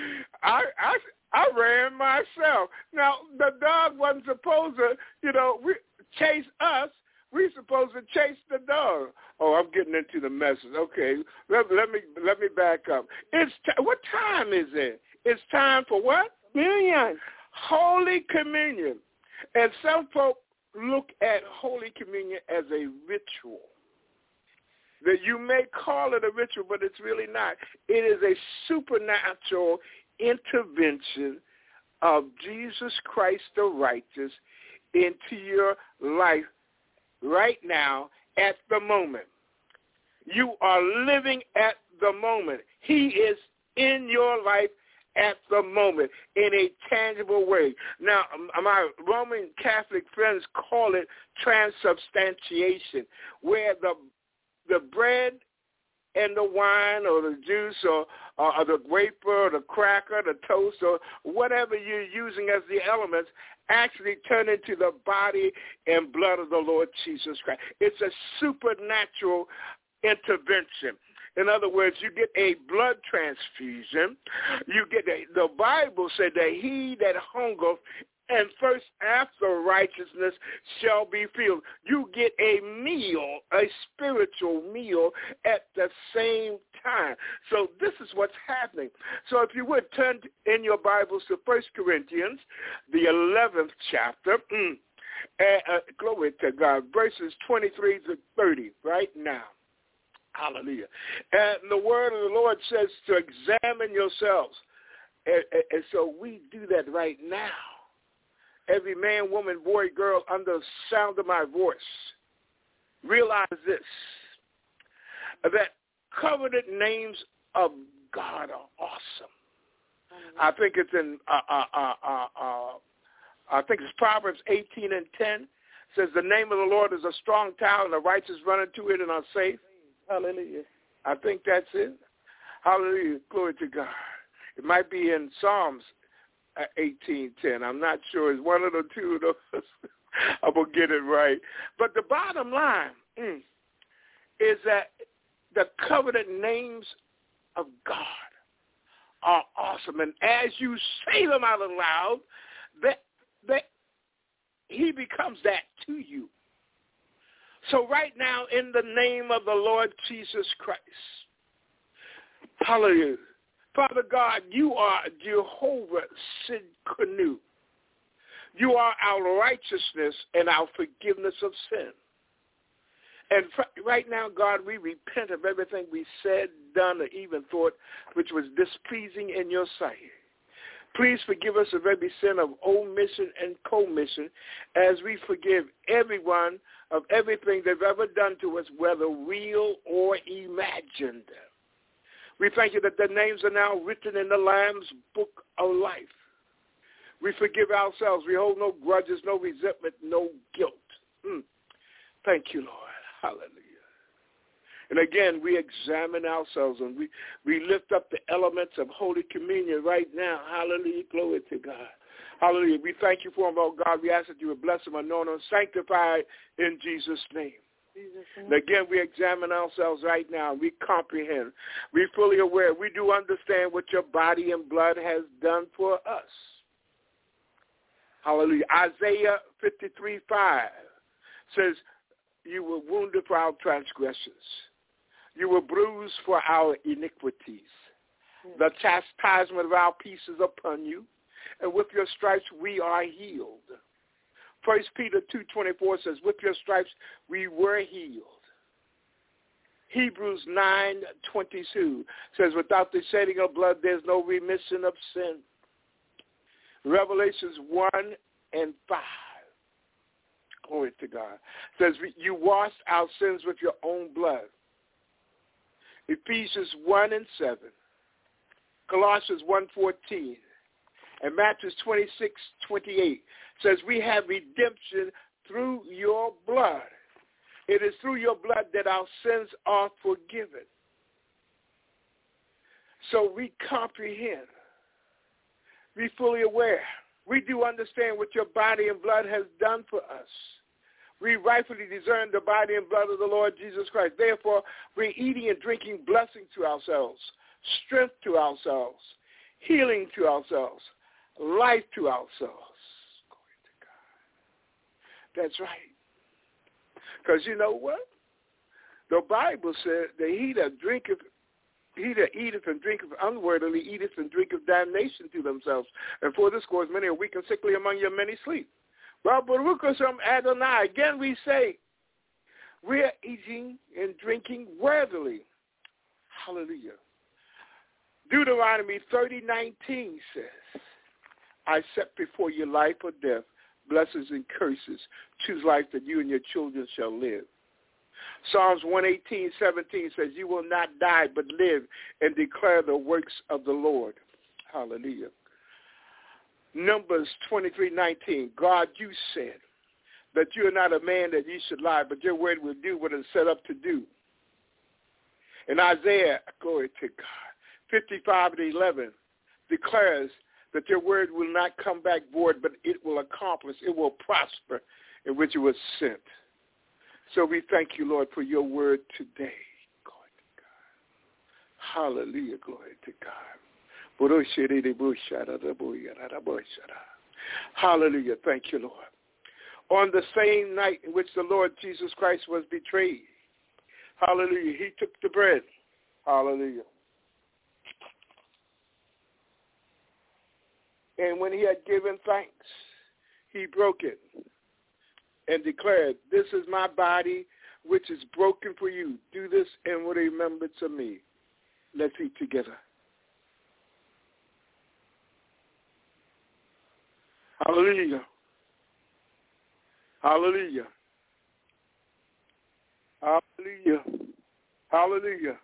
I I I ran myself. Now the dog wasn't supposed to, you know, we, chase us. We're supposed to chase the dog. Oh, I'm getting into the message. Okay, let, let me let me back up. It's t- what time is it? It's time for what? Communion. Holy Communion. And some folk look at Holy Communion as a ritual. That you may call it a ritual, but it's really not. It is a supernatural intervention of Jesus Christ the righteous into your life right now at the moment. You are living at the moment. He is in your life at the moment in a tangible way. Now, my Roman Catholic friends call it transubstantiation, where the the bread and the wine or the juice or, or the wafer or the cracker, the toast or whatever you're using as the elements actually turn into the body and blood of the Lord Jesus Christ. It's a supernatural intervention. In other words, you get a blood transfusion. You get a, the Bible said that he that hungereth and thirst after righteousness shall be filled. You get a meal, a spiritual meal at the same time. So this is what's happening. So if you would turn in your Bibles to First Corinthians, the eleventh chapter, mm, uh, uh, glory to God, verses twenty-three to thirty right now. Hallelujah. And the word of the Lord says to examine yourselves. And, and, and so we do that right now. Every man, woman, boy, girl, under the sound of my voice, realize this, that covenant names of God are awesome. Mm-hmm. I think it's in, uh, uh, uh, uh, uh, I think it's Proverbs eighteen and ten. Says the name of the Lord is a strong tower, and the righteous run into it and are safe. Hallelujah. I think that's it. Hallelujah. Glory to God. It might be in Psalms eighteen ten. I'm not sure. It's one of the two of those. I'm going to get it right. But the bottom line mm, is that the covenant names of God are awesome. And as you say them out loud, that, that he becomes that to you. So right now, in the name of the Lord Jesus Christ, hallelujah. Father God, you are Jehovah Sidkenu. You are our righteousness and our forgiveness of sin. And right now, God, we repent of everything we said, done, or even thought which was displeasing in your sight. Please forgive us of every sin of omission and commission as we forgive everyone of everything they've ever done to us, whether real or imagined. We thank you that the names are now written in the Lamb's book of life. We forgive ourselves. We hold no grudges, no resentment, no guilt. Mm. Thank you, Lord. Hallelujah. And again, we examine ourselves and we, we lift up the elements of Holy Communion right now. Hallelujah. Glory to God. Hallelujah. We thank you for them, oh God. We ask that you would bless them, anoint them, sanctify in Jesus' name. Jesus' name. And again, we examine ourselves right now. We comprehend. We're fully aware. We do understand what your body and blood has done for us. Hallelujah. Isaiah fifty-three five says, you were wounded for our transgressions. You were bruised for our iniquities. Mm. The chastisement of our peace is upon you, and with your stripes we are healed. First Peter two twenty-four says, with your stripes we were healed. Hebrews nine twenty-two says, without the shedding of blood there's no remission of sin. Revelations one and five. Glory to God. Says, you washed our sins with your own blood. Ephesians one and seven. Colossians one fourteen. And Matthew twenty-six twenty-eight says, we have redemption through your blood. It is through your blood that our sins are forgiven. So we comprehend. Be fully aware. We do understand what your body and blood has done for us. We rightfully discern the body and blood of the Lord Jesus Christ. Therefore, we're eating and drinking blessing to ourselves, strength to ourselves, healing to ourselves, life to ourselves. Glory to God. That's right. Because you know what? The Bible said that he that drinketh, he that eateth and drinketh unworthily eateth and drinketh damnation to themselves. And for this cause many are weak and sickly among you, many sleep. Well, Baruch Hashem Adonai. Again we say, we're eating and drinking worthily. Hallelujah. Deuteronomy thirty nineteen says, I set before you life or death, blessings and curses. Choose life that you and your children shall live. Psalms one eighteen seventeen says, you will not die but live and declare the works of the Lord. Hallelujah. Numbers twenty-three nineteen, God, you said that you are not a man that you should lie, but your word will do what it's set up to do. And Isaiah, glory to God, fifty-five and eleven declares that your word will not come back void, but it will accomplish, it will prosper in which it was sent. So we thank you, Lord, for your word today. Glory to God. Hallelujah, glory to God. Hallelujah, thank you, Lord. On the same night in which the Lord Jesus Christ was betrayed, hallelujah, he took the bread. Hallelujah. And when he had given thanks, he broke it and declared, this is my body, which is broken for you. Do this in remembrance of me. Let's eat together. Hallelujah. Hallelujah. Hallelujah. Hallelujah.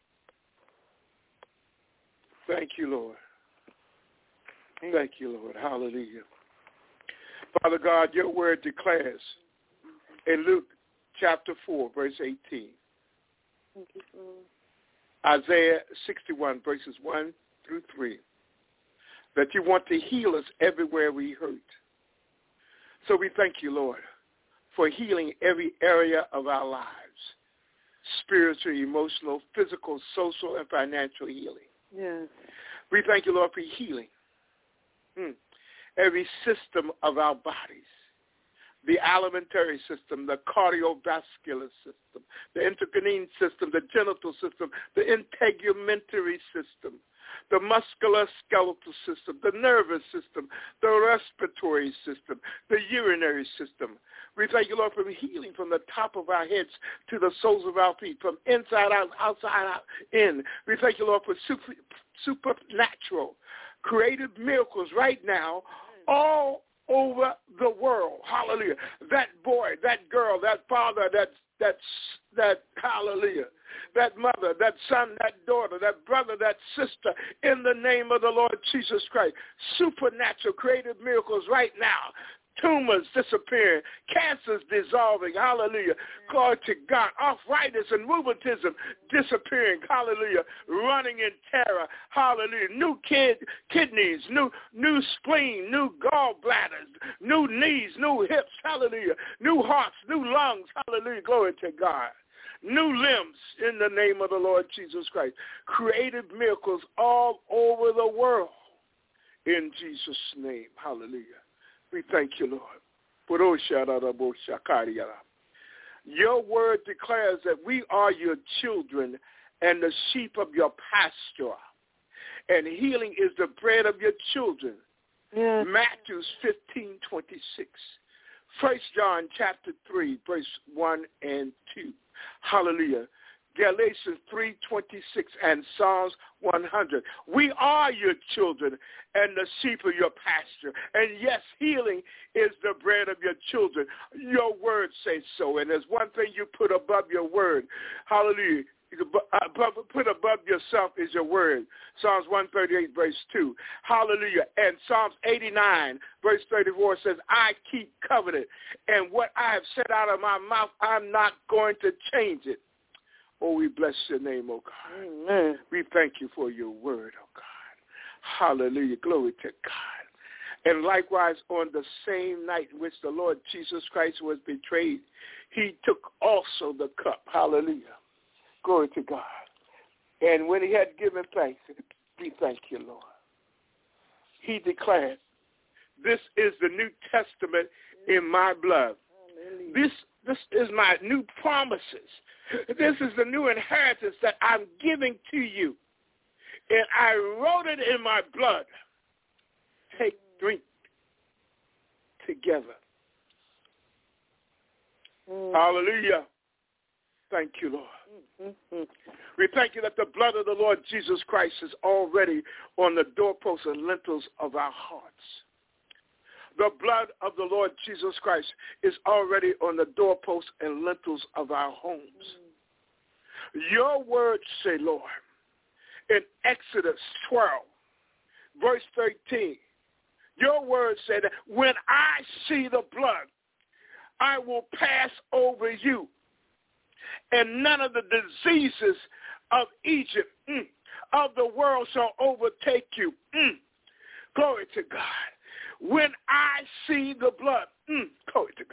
Thank you, Lord. Thank you, Lord. Hallelujah. Father God, your word declares in Luke chapter four, verse eighteen. Thank you, Lord. Isaiah sixty-one, verses one through three. That you want to heal us everywhere we hurt. So we thank you, Lord, for healing every area of our lives. Spiritual, emotional, physical, social, and financial healing. Yes. We thank you, Lord, for healing hmm. every system of our bodies. The alimentary system, the cardiovascular system, the endocrine system, the genital system, the integumentary system, the musculoskeletal system, the nervous system, the respiratory system, the urinary system. We thank you, Lord, for healing from the top of our heads to the soles of our feet, from inside out, outside out, in. We thank you, Lord, for super, supernatural, creative miracles right now, all over the world. Hallelujah. That boy, that girl, that father, that, that, that, hallelujah, that mother, that son, that daughter, that brother, that sister, in the name of the Lord Jesus Christ. Supernatural creative miracles right now. Tumors disappearing, cancers dissolving, hallelujah. Glory to God. Arthritis and rheumatism disappearing, hallelujah. Running in terror, hallelujah. New kid, kidneys, new new spleen, new gallbladders, new knees, new hips, hallelujah. New hearts, new lungs, hallelujah. Glory to God. New limbs in the name of the Lord Jesus Christ. Creative miracles all over the world in Jesus' name, hallelujah. We thank you, Lord. Your word declares that we are your children and the sheep of your pasture, and healing is the bread of your children. Yes. Matthew fifteen twenty-six. First John chapter three, verse one and two. Hallelujah. Galatians three twenty-six and Psalms one hundred. We are your children and the sheep of your pasture. And yes, healing is the bread of your children. Your word says so. And there's one thing you put above your word. Hallelujah. Put above yourself is your word. Psalms one thirty-eight, verse two. Hallelujah. And Psalms eighty-nine, verse thirty-four says, I keep covenant. And what I have said out of my mouth, I'm not going to change it. Oh, we bless your name, oh God. Amen. We thank you for your word, oh God. Hallelujah. Glory to God. And likewise, on the same night in which the Lord Jesus Christ was betrayed, he took also the cup. Hallelujah. Glory to God. And when he had given thanks, we thank you, Lord. He declared, this is the New Testament in my blood. This, this is my new promises. This is the new inheritance that I'm giving to you. And I wrote it in my blood. Take, drink together. Mm. Hallelujah. Thank you, Lord. Mm-hmm. We thank you that the blood of the Lord Jesus Christ is already on the doorposts and lintels of our hearts. The blood of the Lord Jesus Christ is already on the doorposts and lintels of our homes. Mm. Your words say, Lord, in Exodus twelve, verse thirteen, your word said, when I see the blood, I will pass over you, and none of the diseases of Egypt, mm, of the world shall overtake you. Mm. Glory to God. When I see the blood, mm, glory to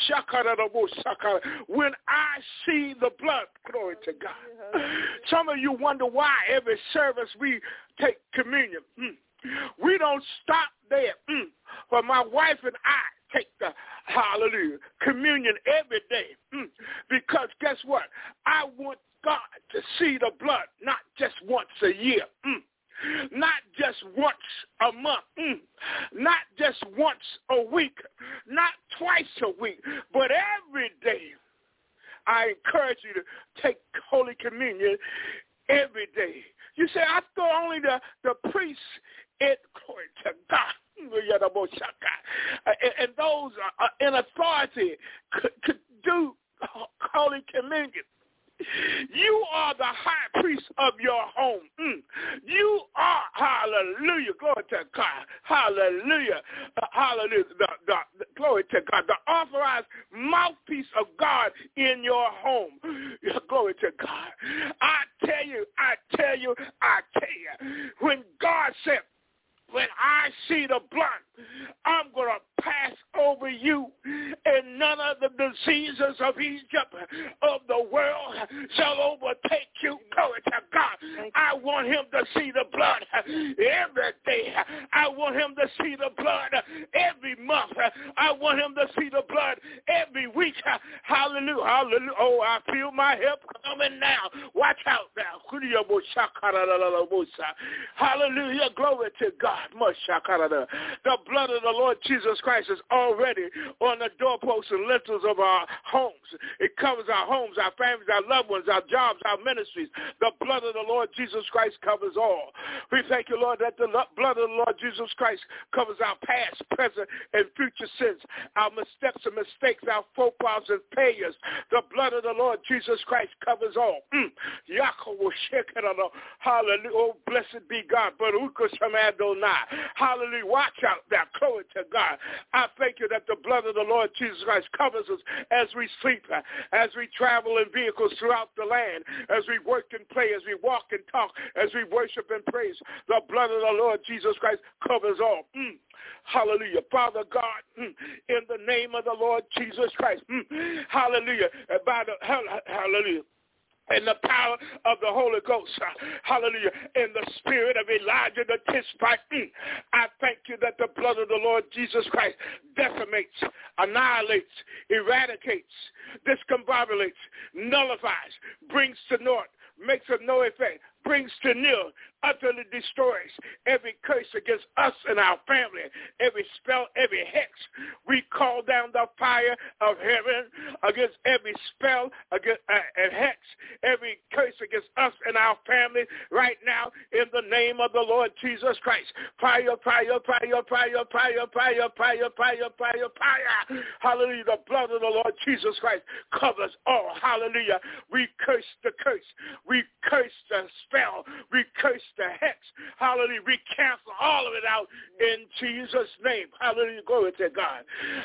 God. When I see the blood, glory to God. Some of you wonder why every service we take communion. Mm. We don't stop there. Mm. But my wife and I take the, hallelujah, communion every day. Mm. Because guess what? I want God to see the blood, not just once a year. Mm. Not just once a month, mm. not just once a week, not twice a week, but every day. I encourage you to take Holy Communion every day. You say, I thought only the, the priests, it, glory to God, and, and those in authority could, could do Holy Communion. You are the high priest of your home. Mm. You are, hallelujah, glory to God, hallelujah, uh, hallelujah, the, the, the, glory to God, the authorized mouthpiece of God in your home. Glory to God. I tell you, I tell you, I tell you, when God said, when I see the blood, I'm going to pass over you, and none of the diseases of Egypt, of the world, shall overtake you. Glory to God. I want him to see the blood every day. I want him to see the blood every month. I want him to see the blood every week. Hallelujah. Hallelujah. Oh, I feel my help coming now. Watch out now. Hallelujah. Glory to God. The blood of the Lord Jesus Christ is already on the doorposts and lintels of our homes. It covers our homes, our families, our loved ones, our jobs, our ministries. The blood of the Lord Jesus Christ covers all. We thank you, Lord, that the blood of the Lord Jesus Christ covers our past, present, and future sins, our missteps and mistakes, our faux pas and failures. The blood of the Lord Jesus Christ covers all. Mm. Hallelujah. Oh, blessed be God. Hallelujah. Watch out there. Glory to God. I thank you that the blood of the Lord Jesus Christ covers us as we sleep, as we travel in vehicles throughout the land, as we work and play, as we walk and talk, as we worship and praise. The blood of the Lord Jesus Christ covers all. Mm. Hallelujah. Father God, mm, in the name of the Lord Jesus Christ. Mm, hallelujah. By the, hallelujah. And the power of the Holy Ghost, hallelujah, in the spirit of Elijah the Tishbite, mm, I thank you that the blood of the Lord Jesus Christ decimates, annihilates, eradicates, discombobulates, nullifies, brings to naught, makes of no effect, brings to nil, utterly destroys every curse against us and our family, every spell, every hex. We call down the fire of heaven against every spell against, uh, and hex, every curse against us and our family right now in the name of the Lord Jesus Christ. Fire, fire, fire, fire, fire, fire, fire, fire, fire, fire. Hallelujah. The blood of the Lord Jesus Christ covers all. Hallelujah. We curse the curse. We curse the spell. We curse the hex. Hallelujah. We cancel all of it out in Jesus' name. Hallelujah. Glory to God.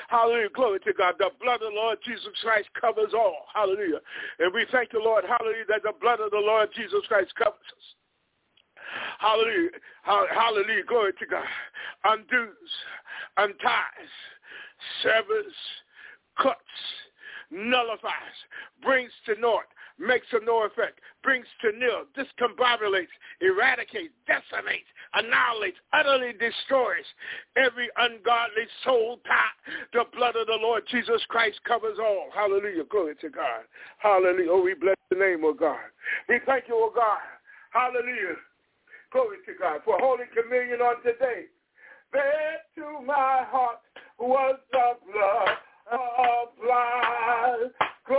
Hallelujah. Glory to God. The blood of the Lord Jesus Christ covers all. Hallelujah. And we thank the Lord, hallelujah, that the blood of the Lord Jesus Christ covers us. Hallelujah. Hallelujah. Glory to God. Undoes, unties, severs, cuts, nullifies, brings to naught, makes a no effect, brings to nil, discombobulates, eradicates, decimates, annihilates, utterly destroys every ungodly soul tie. The blood of the Lord Jesus Christ covers all. Hallelujah. Glory to God. Hallelujah. Oh, we bless the name of God. We thank you, oh God. Hallelujah. Glory to God for Holy Communion on today. There to my heart was the blood applied.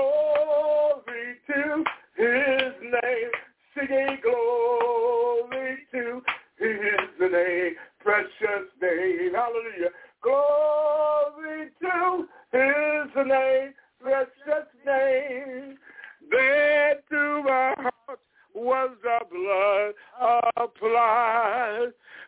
Glory to his name. Singing glory to his name. Precious name. Hallelujah. Glory to his name. Precious name. There to my heart was the blood applied.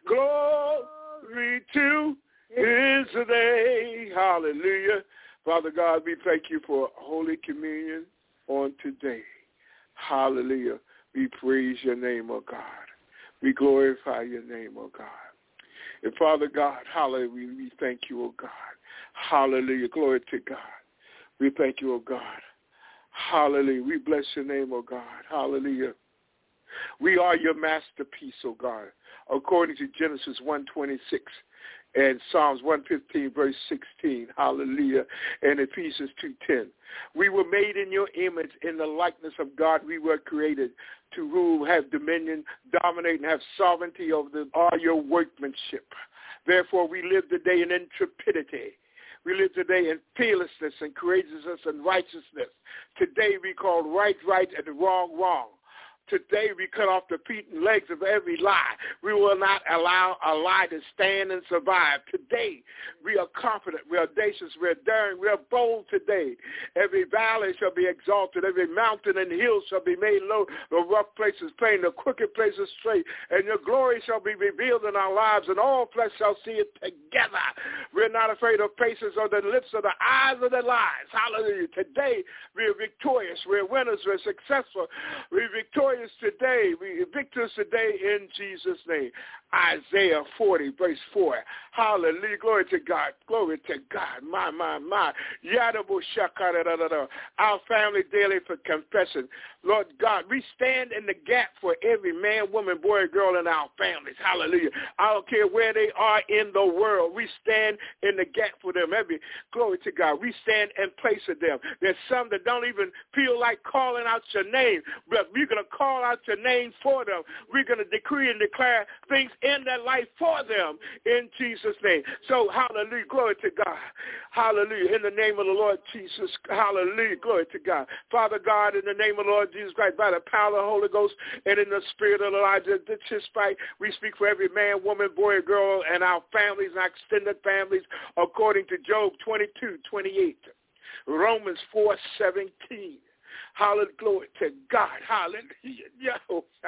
Glory to his name. Hallelujah. Father God, we thank you for Holy Communion on today. Hallelujah. We praise your name, oh God. We glorify your name, oh God. And Father God, hallelujah, we thank you, oh God. Hallelujah. Glory to God. We thank you, oh God. Hallelujah. We bless your name, oh God. Hallelujah. We are your masterpiece, oh God, according to Genesis one twenty-six and Psalms one fifteen, verse sixteen. Hallelujah. And Ephesians two ten. We were made in your image, in the likeness of God. We were created to rule, have dominion, dominate, and have sovereignty over the, all your workmanship. Therefore, we live today in intrepidity. We live today in fearlessness and courageousness and righteousness. Today we call right, right, and wrong, wrong. Today we cut off the feet and legs of every lie. We will not allow a lie to stand and survive. Today we are confident, we are audacious, we are daring, we are bold today. Every valley shall be exalted, every mountain and hill shall be made low, the rough places plain, the crooked places straight, and your glory shall be revealed in our lives, and all flesh shall see it together. We're not afraid of faces or the lips or the eyes of the lies. Hallelujah. Today we are victorious, we're winners, we're successful, we're victorious today. We are victors today in Jesus' name. Isaiah forty, verse four. Hallelujah. Glory to God. Glory to God. My, my, my. Our family daily for confession. Lord God, we stand in the gap for every man, woman, boy, girl in our families. Hallelujah. I don't care where they are in the world. We stand in the gap for them. Every glory to God. We stand in place of them. There's some that don't even feel like calling out your name, but we're going to call out your name for them. We're going to decree and declare things in their life for them in Jesus' name. So, hallelujah, glory to God. Hallelujah, in the name of the Lord Jesus. Hallelujah, glory to God. Father God, in the name of the Lord Jesus Christ, by the power of the Holy Ghost and in the spirit of Elijah, this is fight. We speak for every man, woman, boy, girl, and our families and our extended families, according to Job twenty-two twenty-eight, Romans four seventeen. Hallelujah, glory to God. Hallelujah.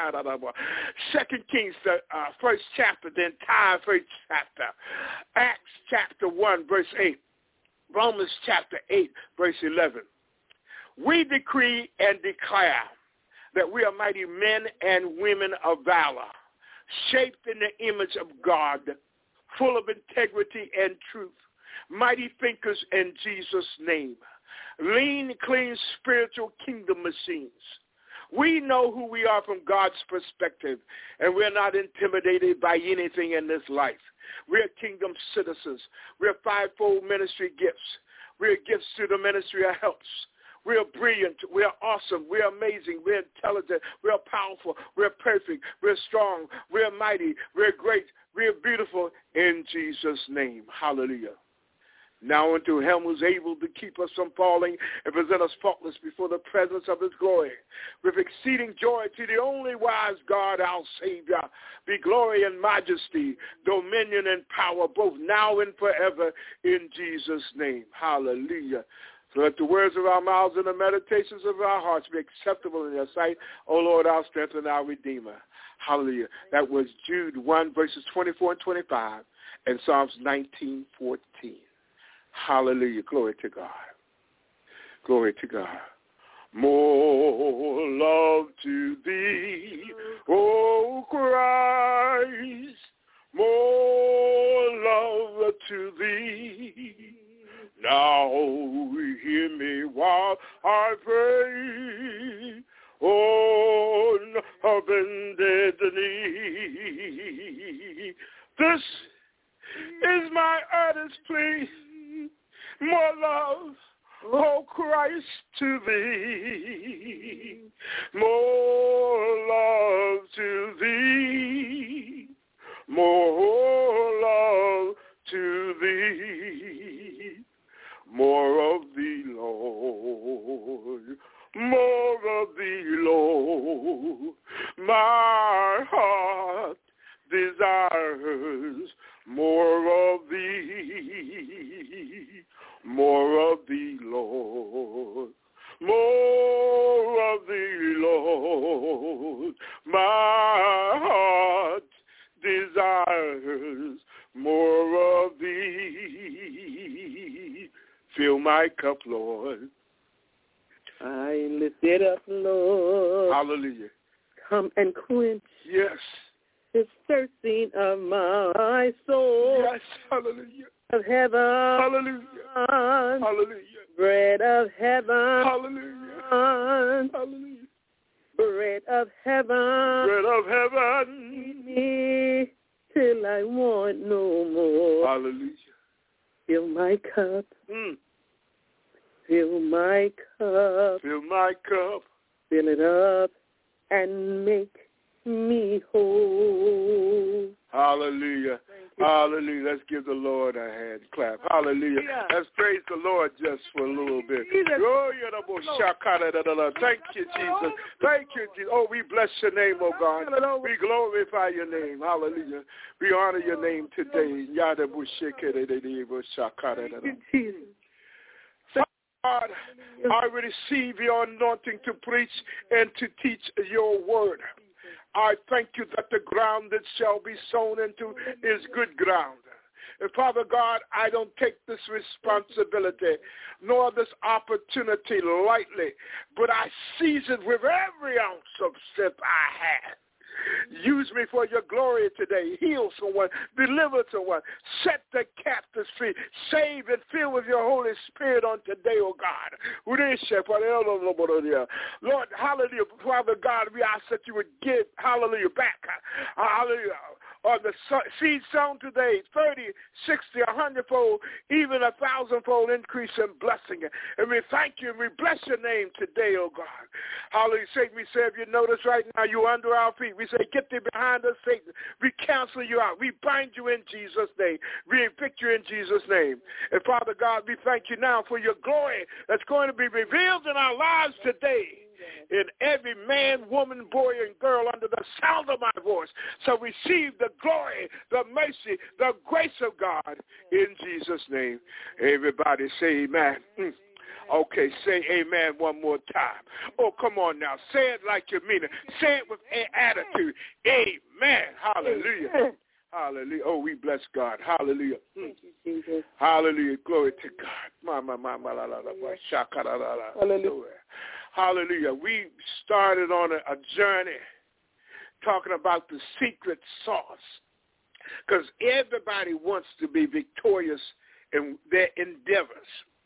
Second Kings, the uh, first chapter, the entire first chapter. Acts chapter one, verse eight. Romans chapter eight, verse eleven. We decree and declare that we are mighty men and women of valor, shaped in the image of God, full of integrity and truth, mighty thinkers in Jesus' name. Lean, clean, spiritual kingdom machines. We know who we are from God's perspective, and we're not intimidated by anything in this life. We're kingdom citizens. We're fivefold ministry gifts. We're gifts to the ministry of helps. We're brilliant. We're awesome. We're amazing. We're intelligent. We're powerful. We're perfect. We're strong. We're mighty. We're great. We're beautiful in Jesus' name. Hallelujah. Now unto him who's able to keep us from falling and present us faultless before the presence of his glory, with exceeding joy to the only wise God, our Savior, be glory and majesty, dominion and power, both now and forever, in Jesus' name. Hallelujah. So let the words of our mouths and the meditations of our hearts be acceptable in your sight, O Lord, our strength and our Redeemer. Hallelujah. That was Jude one, verses twenty-four and twenty-five, and Psalms nineteen fourteen. Hallelujah. Glory to God. Glory to God. More love to thee, O Christ. More love to thee. Now hear me while I pray. On a bended knee. This is my earnest plea. More love, O Christ, to thee. More love to thee. More love to thee. More of thee, Lord. More of thee, Lord. My heart desires more of thee. More of thee, Lord. More of thee, Lord. My heart desires more of thee. Fill my cup, Lord. I lift it up, Lord. Hallelujah. Come and quench. Yes. The thirsting of my soul. Yes. Hallelujah. Of heaven. Hallelujah. Hallelujah. Bread of heaven. Hallelujah. Hallelujah. Bread of heaven. Bread of heaven. Feed me till I want no more. Hallelujah. Fill my cup. Mm. Fill my cup. Fill my cup. Fill it up and make me whole. Hallelujah. Hallelujah. Let's give the Lord a hand clap. Hallelujah. Yeah. Let's praise the Lord just for a little bit. Oh, thank you, Jesus. Thank you, Jesus. Oh, we bless your name, oh God. We glorify your name. Hallelujah. We honor your name today. God, I receive your anointing to preach and to teach your word. I thank you that the ground that shall be sown into is good ground. And Father God, I don't take this responsibility nor this opportunity lightly, but I seize it with every ounce of strength I have. Use me for your glory today. Heal someone. Deliver someone. Set the captives free. Save and fill with your Holy Spirit on today, oh God. Lord, hallelujah. Father God, we ask that you would give, hallelujah, back. Hallelujah. On the seed sown today, thirty, sixty, a hundredfold, even a thousandfold increase in blessing. And we thank you and we bless your name today, oh God. Hallelujah. Satan, we say, if you notice right now, you're under our feet. We say, get thee behind us, Satan. We cancel you out. We bind you in Jesus' name. We evict you in Jesus' name. And Father God, we thank you now for your glory that's going to be revealed in our lives today. In every man, woman, boy, and girl under the sound of my voice. So receive the glory, the mercy, the grace of God in Jesus' name. Everybody say amen. Mm. Okay, say amen one more time. Oh, come on now. Say it like you mean it. Say it with an attitude. Amen. Hallelujah. Amen. Hallelujah. Oh, we bless God. Hallelujah. Mm. Thank you, Jesus. Hallelujah. Glory to God. Ma, ma, ma, ma, la, la, la, la, shaka, la, la, la. Hallelujah. Hallelujah. We started on a, a journey talking about the secret sauce because everybody wants to be victorious in their endeavors.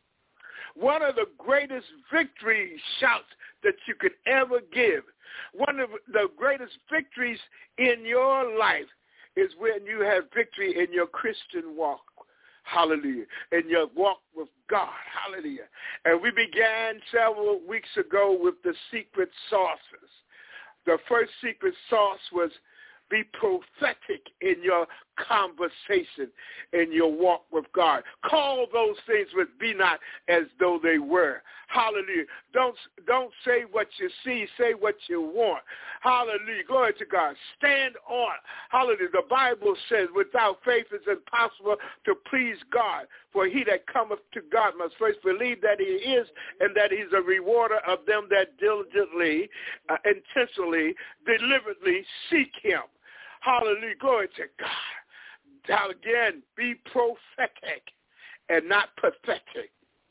One of the greatest victory shouts that you could ever give, one of the greatest victories in your life is when you have victory in your Christian walk. Hallelujah. In your walk with God. Hallelujah. And we began several weeks ago with the secret sauces. The first secret sauce was be prophetic in your conversation, in your walk with God. Call those things which be not as though they were. Hallelujah. Don't, don't say what you see. Say what you want. Hallelujah. Glory to God. Stand on. Hallelujah. The Bible says without faith it's impossible to please God. For he that cometh to God must first believe that he is and that he's a rewarder of them that diligently, uh, intentionally, deliberately seek him. Hallelujah. Glory to God. Now again, be prophetic and not pathetic.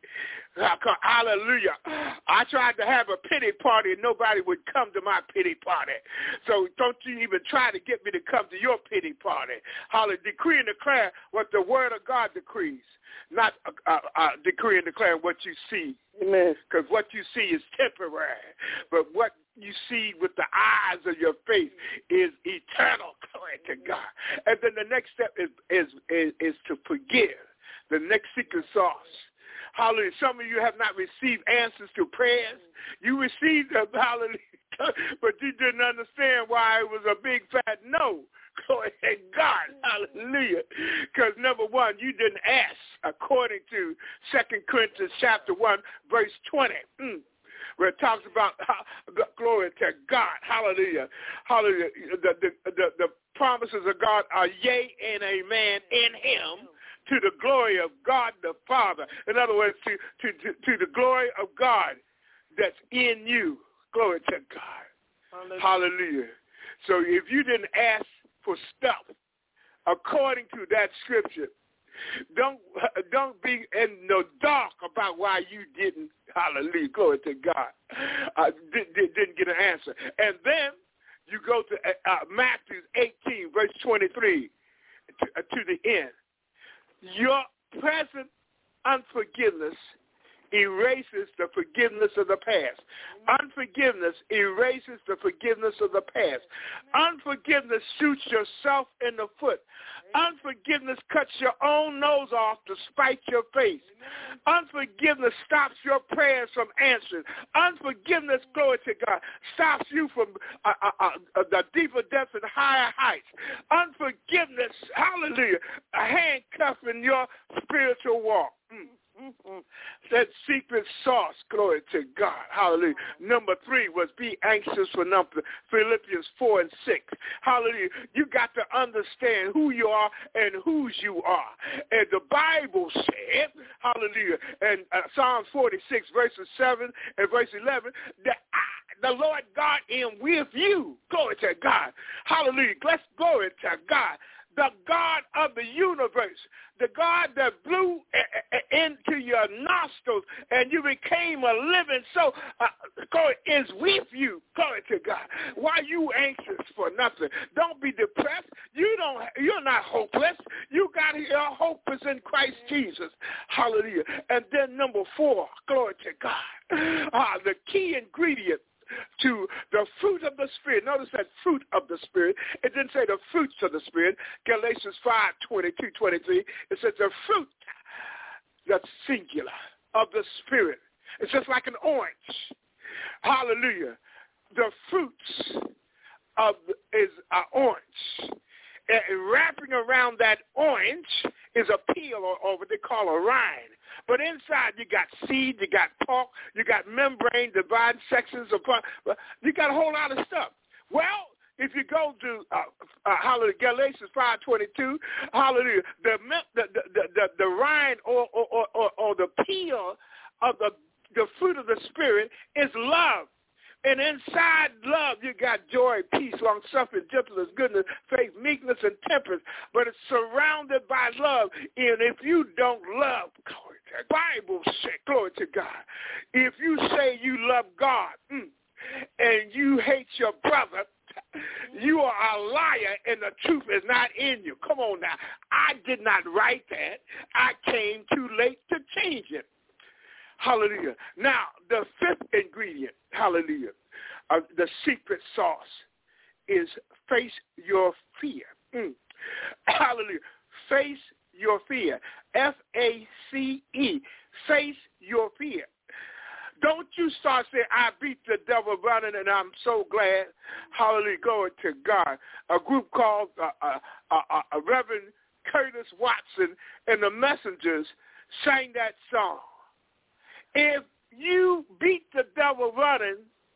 Hallelujah. I tried to have a pity party and nobody would come to my pity party. So don't you even try to get me to come to your pity party. Hallelujah. Decree and declare what the word of God decrees, not uh, uh, decree and declare what you see. Amen. Because what you see is temporary. But what you see with the eyes of your faith is eternal. Glory to God. And then the next step is, is, is, is to forgive. The next secret sauce. Hallelujah. Some of you have not received answers to prayers. You received them, hallelujah, but you didn't understand why it was a big fat no. Glory to God. Hallelujah. Because number one, you didn't ask according to Second Corinthians chapter one, verse twenty. Mm. Where it talks about uh, glory to God. Hallelujah. Hallelujah. The, the, the, the promises of God are yea and amen in him, to the glory of God the Father. In other words, to, to, to, to the glory of God that's in you. Glory to God. Hallelujah. Hallelujah. So if you didn't ask for stuff according to that scripture, don't don't be in the dark about why you didn't, hallelujah, glory to God, uh, did, did, didn't get an answer. And then you go to uh, Matthew eighteen, verse twenty-three, to, uh, to the end. Your present unforgiveness erases the forgiveness of the past. Unforgiveness erases the forgiveness of the past. Unforgiveness shoots yourself in the foot. Unforgiveness cuts your own nose off to spite your face. Unforgiveness stops your prayers from answering. Unforgiveness, glory to God, stops you from uh, uh, uh, the deeper depths and higher heights. Unforgiveness, hallelujah, handcuffing your spiritual walk. Mm. Mm-hmm. That secret sauce, glory to God, hallelujah. Number three was be anxious for nothing, Philippians four and six, hallelujah. You got to understand who you are and whose you are. And the Bible said, hallelujah, and uh, Psalms forty-six, verses seven and verse eleven, that I, the Lord God am with you, glory to God, hallelujah. Let's glory to God. The God of the universe, the God that blew into your nostrils and you became a living soul, uh, God is with you. Glory to God. Why are you anxious for nothing? Don't be depressed. You don't. You're not hopeless. You got your hope is in Christ Jesus. Hallelujah. And then number four, glory to God. Uh, the key ingredient to the fruit of the Spirit. Notice that fruit of the Spirit. It didn't say the fruits of the Spirit. Galatians five, twenty-two, twenty-three. It says the fruit, that's singular, of the Spirit. It's just like an orange. Hallelujah. The fruits of is an orange. And wrapping around that orange is a peel, or, or what they call a rind. But inside you got seed, you got pulp, you got membrane, dividing sections of, you got a whole lot of stuff. Well, if you go to uh, uh, hallelujah, Galatians five twenty-two, hallelujah, the the the the, the rind or or, or or or the peel of the the fruit of the Spirit is love. And inside love, you got joy, peace, long-suffering, gentleness, goodness, faith, meekness, and temperance. But it's surrounded by love. And if you don't love, glory to God, Bible says, glory to God. If you say you love God mm, and you hate your brother, you are a liar and the truth is not in you. Come on now. I did not write that. I came too late to change it. Hallelujah. Now, the fifth ingredient, hallelujah, of the secret sauce is face your fear. Mm. Hallelujah. Face your fear. F A C E. Face your fear. Don't you start saying, I beat the devil running and I'm so glad. Hallelujah. Glory to God. A group called uh, uh, uh, uh, Reverend Curtis Watson and the Messengers sang that song. If you beat the devil running,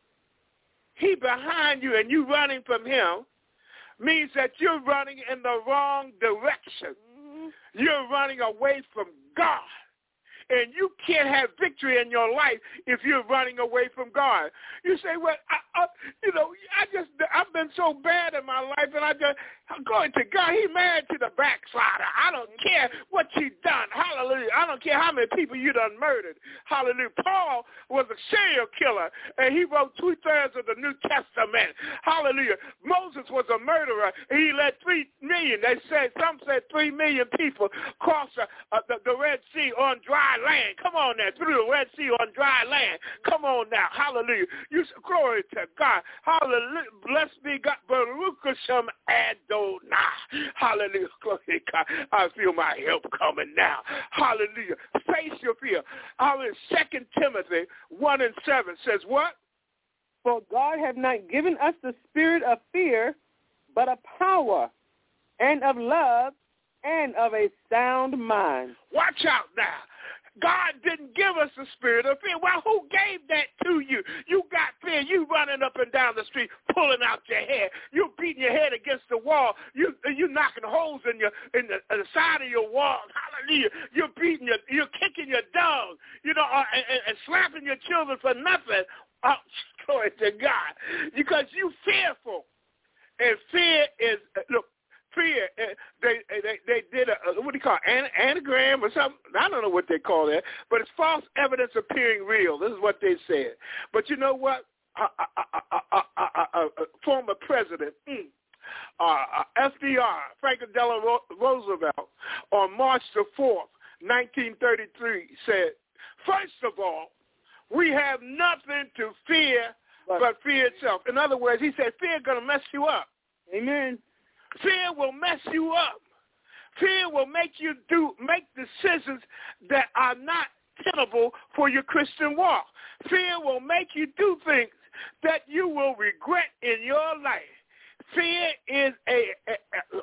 he behind you and you running from him, means that you're running in the wrong direction. You're running away from God. And you can't have victory in your life if you're running away from God. You say, well, I, I, you know, I just, I've been so bad in my life, and I just, I'm going to God. He married to the backslider. I don't care what you done. Hallelujah. I don't care how many people you done murdered. Hallelujah. Paul was a serial killer, and he wrote two-thirds of the New Testament. Hallelujah. Moses was a murderer. He led three million. They said, some said three million people cross uh, uh, the, the Red Sea on dry land. Come on now. Through the Red Sea on dry land. Come on now. Hallelujah. You glory to God. Hallelujah. Blessed be God. Baruch Hashem Adonai. Hallelujah. Glory to God. I feel my help coming now. Hallelujah. Face your fear. Hallelujah. Second Timothy one and seven says what? For God hath not given us the spirit of fear, but of power and of love and of a sound mind. Watch out now. God didn't give us the spirit of fear. Well, who gave that to you? You got fear. You running up and down the street, pulling out your hair. You beating your head against the wall. You you knocking holes in your in the, in the side of your wall. Hallelujah. You're beating your, you're kicking your dog. You know, uh, and, and slapping your children for nothing. Oh, glory to God, because you fearful, and fear is look. Fear, they they they did a what do you call it, an, anagram or something? I don't know what they call that, but it's false evidence appearing real. This is what they said. But you know what? A, a, a, a, a, a former president, mm, uh, F D R, Franklin Delano Roosevelt, on March the fourth, nineteen thirty-three, said, "First of all, we have nothing to fear but fear itself." In other words, he said, fear is going to mess you up. Amen. Fear will mess you up. Fear will make you do make decisions that are not tenable for your Christian walk. Fear will make you do things that you will regret in your life. Fear is a, a, a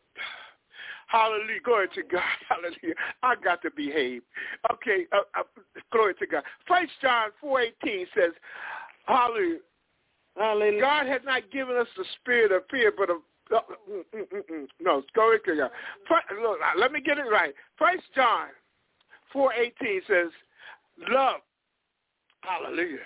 hallelujah, glory to God, hallelujah. I got to behave. Okay, uh, uh, glory to God. First John four eighteen says, hallelujah. Hallelujah. God has not given us the spirit of fear, but of Uh, mm, mm, mm, mm. No, go ahead. Look, let me get it right. First John four eighteen says, "Love." Hallelujah.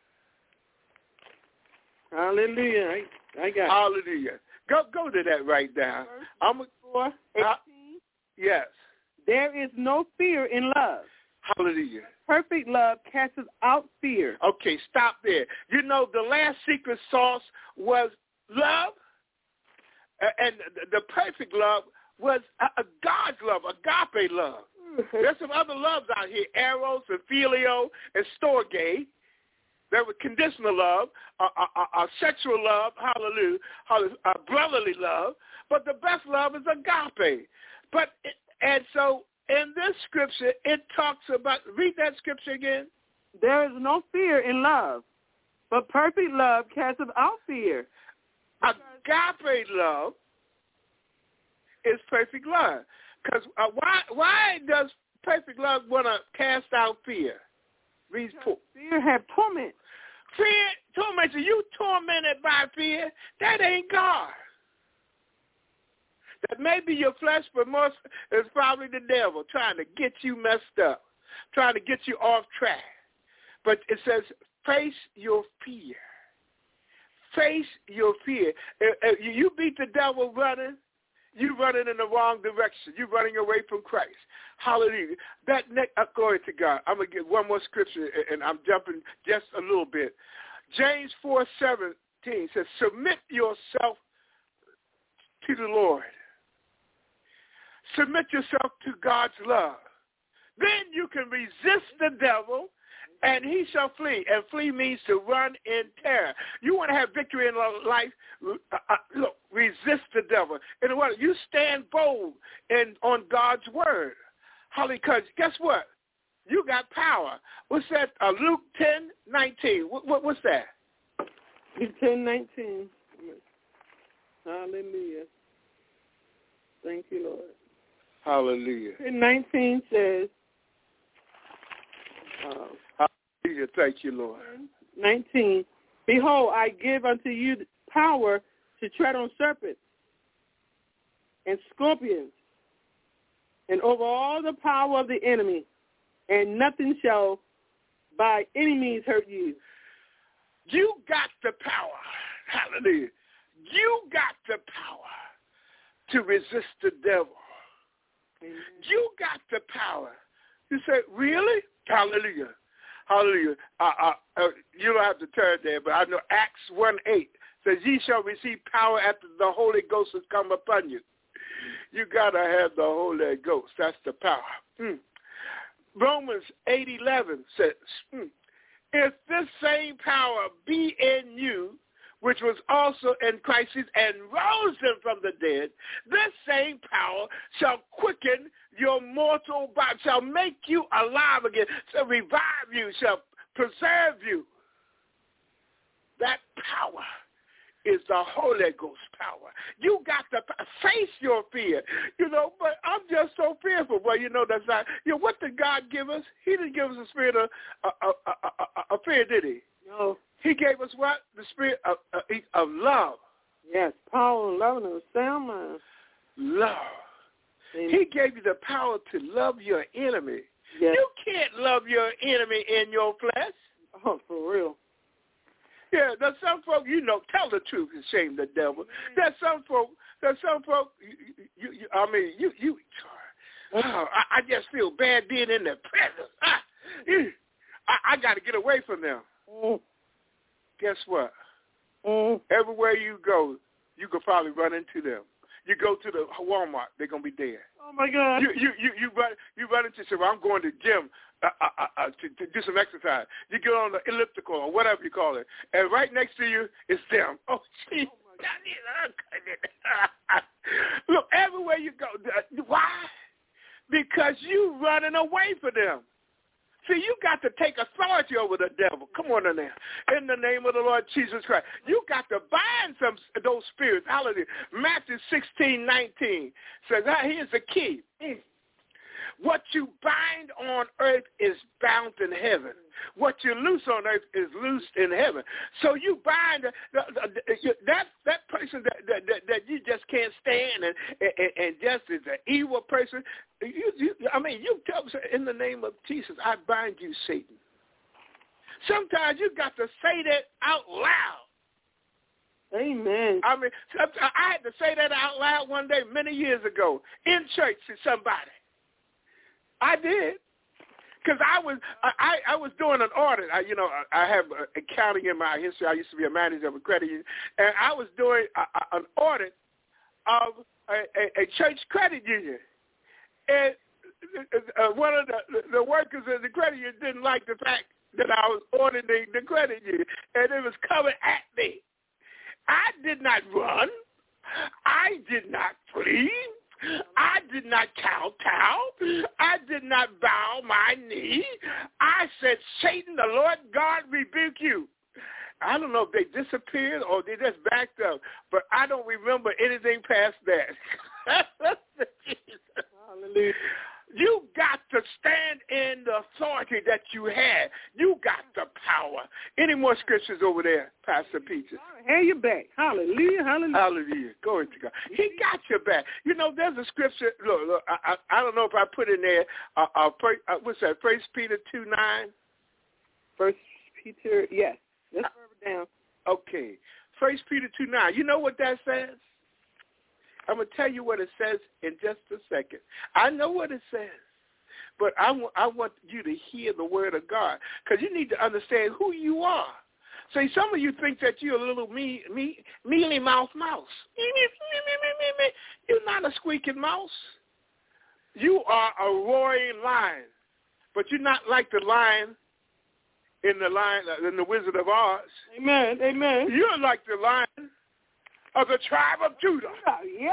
Hallelujah. I, I got. Hallelujah. Go, go to that right now. I'm a, four eighteen. Yes. There is no fear in love. Hallelujah. Perfect love casts out fear. Okay, stop there. You know, the last secret sauce was love. And the perfect love was a God's love, agape love. There's some other loves out here, eros and phileo and storge. There was conditional love, a, a, a sexual love, hallelujah, a brotherly love. But the best love is agape. But it, and so in this scripture, it talks about, read that scripture again. There is no fear in love, but perfect love casteth out fear. Agape love is perfect love. Because uh, why why does perfect love want to cast out fear? Read po- fear have torment. Fear, torment. You tormented by fear. That ain't God. That may be your flesh, but most is probably the devil trying to get you messed up, trying to get you off track. But it says, face your fear. Face your fear. If you beat the devil running, you're running in the wrong direction. You're running away from Christ. Hallelujah. That next, uh, glory to God. I'm going to get one more scripture, and I'm jumping just a little bit. James four seventeen says, submit yourself to the Lord. Submit yourself to God's love. Then you can resist the devil, and he shall flee. And flee means to run in terror. You want to have victory in life? Uh, uh, look, resist the devil. In other words, you stand bold in, on God's word. Hallelujah. Because guess what? You got power. What's that? Uh, Luke ten nineteen. What, what, what's that? Luke ten nineteen. Hallelujah. Thank you, Lord. Hallelujah. ten nineteen says, uh, Hallelujah. Thank you, Lord. nineteen. Behold, I give unto you power to tread on serpents and scorpions and over all the power of the enemy, and nothing shall by any means hurt you. You got the power. Hallelujah. You got the power to resist the devil. Amen. You got the power. You say, really? Hallelujah. Hallelujah. Uh, uh, uh, you don't have to turn there, but I know Acts one eight says, ye shall receive power after the Holy Ghost has come upon you. You got to have the Holy Ghost. That's the power. Mm. Romans eight eleven says, mm, if this same power be in you, which was also in Christ Jesus and rose him from the dead, this same power shall quicken your mortal body, shall make you alive again, shall revive you, shall preserve you. That power is the Holy Ghost power. You got to face your fear. You know, but I'm just so fearful. Well, you know, that's not, you know, what did God give us? He didn't give us a spirit of, of, of, of fear, did he? No. He gave us what? The spirit of, of, of love. Yes, power and love and a sound mind. Love. Amen. He gave you the power to love your enemy. Yes. You can't love your enemy in your flesh. Oh, for real. Yeah, there's some folk, you know, tell the truth and shame the devil. There's some folk, there's some folk, you, you, you, I mean, you, you, oh, I, I just feel bad being in their presence. Ah, I, I got to get away from them. Mm. Guess what? Mm. Everywhere you go, you could probably run into them. You go to the Walmart, they're gonna be there. Oh my God! You you you you run you run into say, well, I'm going to the gym uh, uh, uh, to, to do some exercise. You get on the elliptical or whatever you call it, and right next to you is them. Oh, gee. Look, everywhere you go, why? Because you running away from them. See, you got to take authority over the devil. Come on in there. In the name of the Lord Jesus Christ. You got to bind some those spirits. Hallelujah. Matthew sixteen nineteen says, ah, here's the key. What you bind on earth is bound in heaven. What you loose on earth is loosed in heaven. So you bind the, the, the, that that person that, that, that, that you just can't stand and, and, and just is an evil person. You, you, I mean, you tell them, in the name of Jesus, I bind you, Satan. Sometimes you got to say that out loud. Amen. I mean, I had to say that out loud one day many years ago in church to somebody. I did, because I was I, I was doing an audit. I, you know, I have accounting in my history. I used to be a manager of a credit union, and I was doing a, a, an audit of a, a, a church credit union. And uh, one of the, the workers in the credit union didn't like the fact that I was auditing the credit union, and it was coming at me. I did not run. I did not flee. I did not kowtow. I did not bow my knee. I said, Satan, the Lord God rebuke you. I don't know if they disappeared or they just backed up, but I don't remember anything past that. Hallelujah. You got to stand in the authority that you had. You got the power. Any more scriptures over there, Pastor Peaches? Have your back. Hallelujah, hallelujah. Hallelujah. Glory to God. He got your back. You know, there's a scripture. Look, look. I, I, I don't know if I put in there. Uh, uh, uh, what's that? First Peter two nine. First Peter, yes. Let's further down. Okay. First Peter two nine. You know what that says? I'm going to tell you what it says in just a second. I know what it says, but I, w- I want you to hear the word of God, because you need to understand who you are. See, some of you think that you're a little me, me, mealy-mouthed mouse. You're not a squeaking mouse. You are a roaring lion, but you're not like the lion in the lion in the Wizard of Oz. Amen, amen. You're like the lion of the tribe of Judah. Yeah.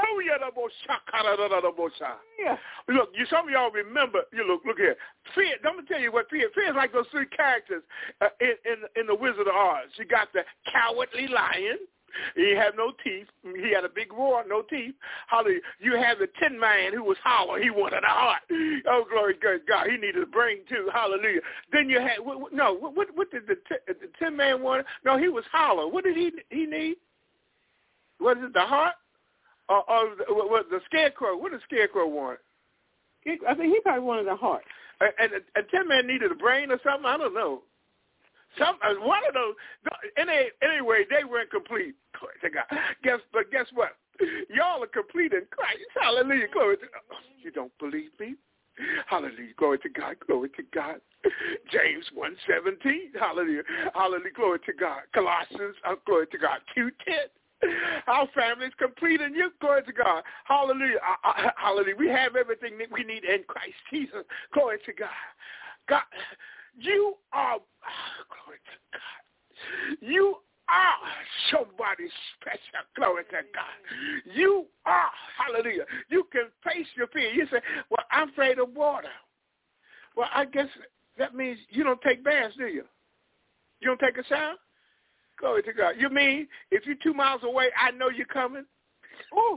Yeah. Look, you, some of y'all remember, you look, look here. Fear, I'm going to tell you what fear, fear is like those three characters uh, in, in, in the Wizard of Oz. You got the cowardly lion. He had no teeth. He had a big roar, no teeth. Hallelujah. You have the tin man who was hollow. He wanted a heart. Oh, glory to God. He needed a brain, too. Hallelujah. Then you had, no, what, what did the, the tin man want? No, he was hollow. What did he he need? Was it the heart or, or the, what, the scarecrow? What did the scarecrow want? I think he probably wanted the heart. and a tin man needed a brain or something. I don't know. Some one of those. Any, anyway, they weren't complete. Glory to God. Guess, but guess what? Y'all are complete in Christ. Hallelujah. Glory to God. You don't believe me? Hallelujah. Glory to God. Glory to God. James one seventeen. Hallelujah. Hallelujah. Glory to God. Colossians. Uh, glory to God. two ten. Our family is complete in you. Glory to God. Hallelujah. Uh, uh, hallelujah. We have everything that we need in Christ Jesus. Glory to God. God, you are, oh, glory to God. You are somebody special. Glory to God. You are, hallelujah. You can face your fear. You say, well, I'm afraid of water. Well, I guess that means you don't take baths, do you? You don't take a shower? Glory to God. You mean if you're two miles away, I know you're coming? Oh,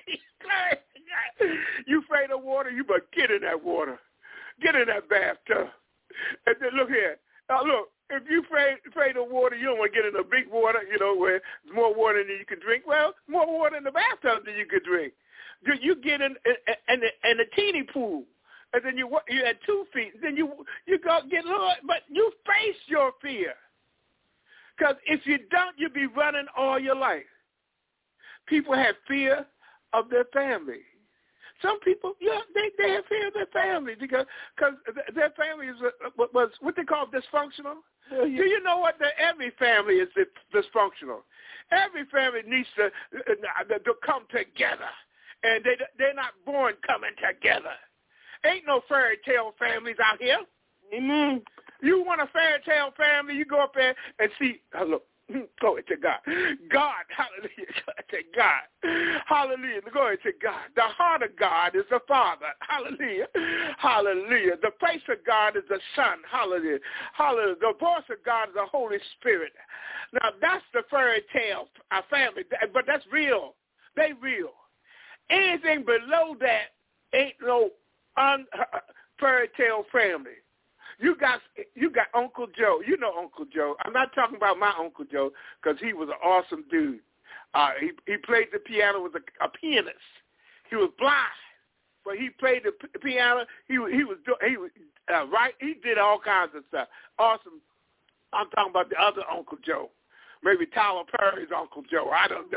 you afraid of water? You better get in that water. Get in that bathtub. And then look here. Now look, if you're afraid, afraid of water, you don't want to get in a big water, you know, where there's more water than you can drink. Well, more water in the bathtub than you can drink. You, you get in, in, in, in a teeny pool, and then you you at two feet. Then you you go get lower, but you face your fear. Because if you don't, you'll be running all your life. People have fear of their family. Some people, yeah, they, they have fear of their family because cause their family is uh, was what they call dysfunctional. Do you know what? The, every family is dysfunctional. Every family needs to, uh, to come together, and they they're not born coming together. Ain't no fairy tale families out here. Amen. You want a fairy tale family? You go up there and see. Uh, look. Glory to God. God, hallelujah, glory to God. Hallelujah, glory to God. The heart of God is the Father. Hallelujah. Hallelujah. The face of God is the Son. Hallelujah. Hallelujah. The voice of God is the Holy Spirit. Now, that's the fairy tale uh, family, but that's real. They real. Anything below that ain't no un, uh, fairy tale family. You got you got Uncle Joe. You know Uncle Joe. I'm not talking about my Uncle Joe because he was an awesome dude. Uh, he he played the piano, was a, a pianist. He was blind, but he played the p- piano. He he was he was uh, right. He did all kinds of stuff. Awesome. I'm talking about the other Uncle Joe. Maybe Tyler Perry's Uncle Joe. I don't know.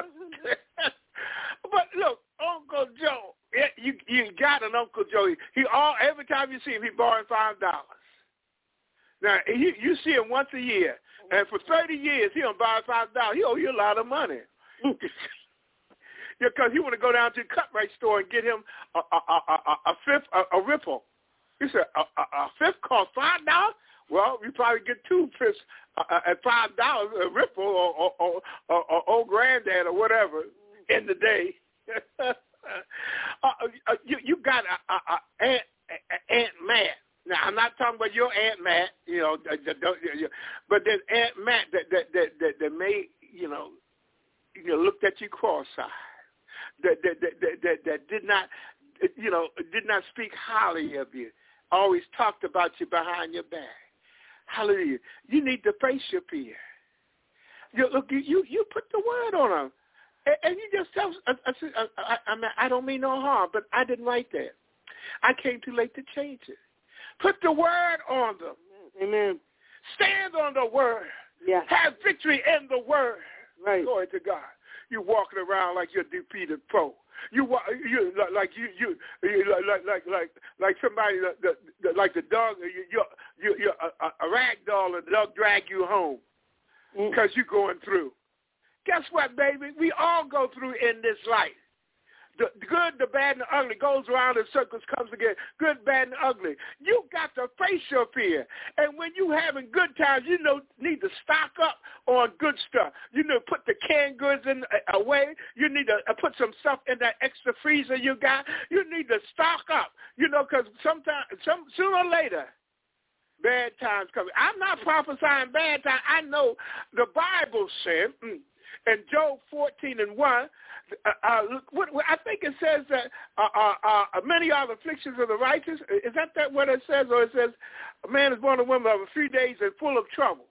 But look, Uncle Joe. You you got an Uncle Joe. He, he all every time you see him, he borrowed five dollars. Now, he, you see him once a year, and for thirty years, he don't borrow five dollars. He owe you a lot of money. Because he want to go down to the cut rate store and get him a, a, a, a, a fifth, a, a ripple. He said, a, a, a fifth cost five dollars? Well, you probably get two fifths uh, at five dollars, a ripple or, or, or, or, or old granddad or whatever in the day. uh, uh, you, you got a, a, a Aunt, a, Aunt Matt. Now, I'm not talking about your Aunt Matt, you know, but there's Aunt Matt that that that that, that may, you know, you know, looked at you cross-eyed, that that, that that that that did not, you know, did not speak highly of you, always talked about you behind your back. Hallelujah. You need to face your fear. You look, you you, you put the word on them, and, and you just tell. I, I, I, I, mean, I don't mean no harm, but I didn't write that. I came too late to change it. Put the word on them. Amen. Stand on the word. Yeah. Have victory in the word. Right. Glory to God. You're walking around like you're a defeated foe. You you like you you, you like like like like somebody that, that, like the dog. You you're, you're, you're a, a rag doll and the dog drag you home because mm. you're going through. Guess what, baby? We all go through in this life. The good, the bad, and the ugly goes around in circles, comes again. Good, bad, and ugly. You got to face your fear. And when you having good times, you know need to stock up on good stuff. You know, put the canned goods in uh, away. You need to uh, put some stuff in that extra freezer you got. You need to stock up. You know, because sometimes, some sooner or later, bad times come. I'm not prophesying bad times. I know the Bible said mm, in Job fourteen and one. Uh, uh, what, what, I think it says that uh, uh, uh, many are the afflictions of the righteous. Is that, that what it says? Or it says a man is born a woman of three days and full of trouble.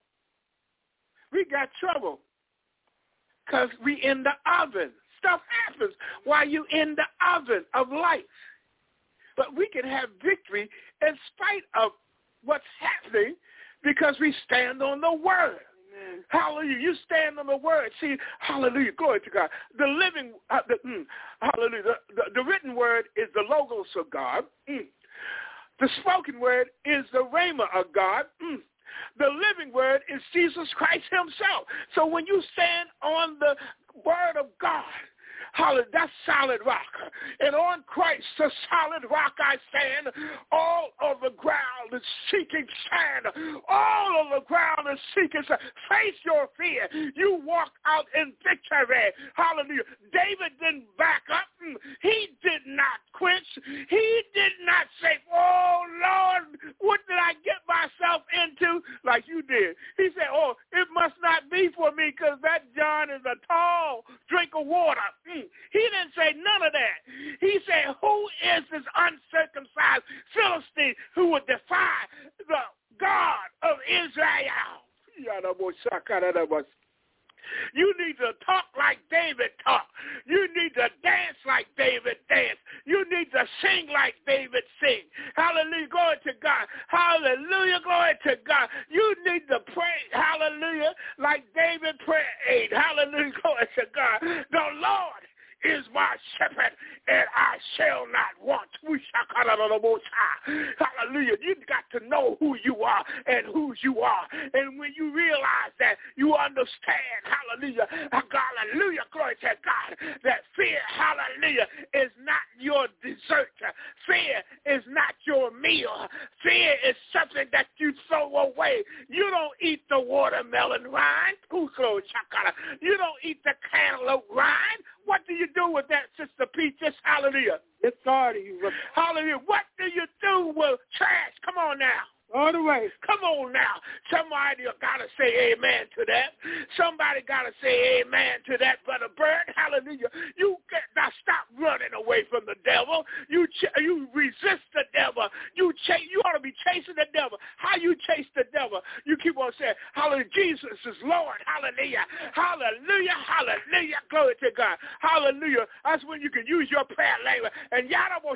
We got trouble because we in the oven. Stuff happens while you in the oven of life. but we can have victory in spite of what's happening because we stand on the word. Amen. Hallelujah. You stand on the word. See, hallelujah. Glory to God. The living, uh, the, mm, hallelujah. The, the, the written word is the logos of God. Mm. The spoken word is the rhema of God. Mm. The living word is Jesus Christ himself. So when you stand on the word of God, hallelujah, that's solid rock. And on Christ, the solid rock I stand. All of the ground is seeking sand. All of the ground is seeking sand. Face your fear. You walk out in victory. Hallelujah. David didn't back up. He did not quench. He did not say, oh, Lord, what did I get myself into? Like you did. He said, oh, it must not be for me because that John is a tall drink of water. Mm. He didn't say none of that. He said, who is this uncircumcised Philistine who would defy the God of Israel? You need to talk like David talked. You need to dance like David danced. You need to sing like David sing. Hallelujah, glory to God. Hallelujah, glory to God. You need to pray, hallelujah, like David prayed. Hallelujah, glory to God. The Lord is my shepherd, and I shall not want. Hallelujah. You got to know who you are and whose you are. And when you realize that, you understand, hallelujah, hallelujah, glory to God, that fear, hallelujah, is not your dessert. Fear is not your meal. Fear is something that you throw away. You don't eat the watermelon rind. You don't eat the cantaloupe rind. What do you do with that, Sister Peaches? Hallelujah. It's sorry. Hallelujah. What do you do with trash? Come on now. All the way. Come on now. Somebody got to say amen to that. Somebody got to say amen to that, Brother Bird. Hallelujah. You get, now stop running away from the devil. You ch- you resist the devil. You ch- you ought to be chasing the devil. How you chase the devil? You keep on saying, hallelujah, Jesus is Lord. Hallelujah. Hallelujah. Hallelujah. Glory to God. Hallelujah. That's when you can use your prayer language. And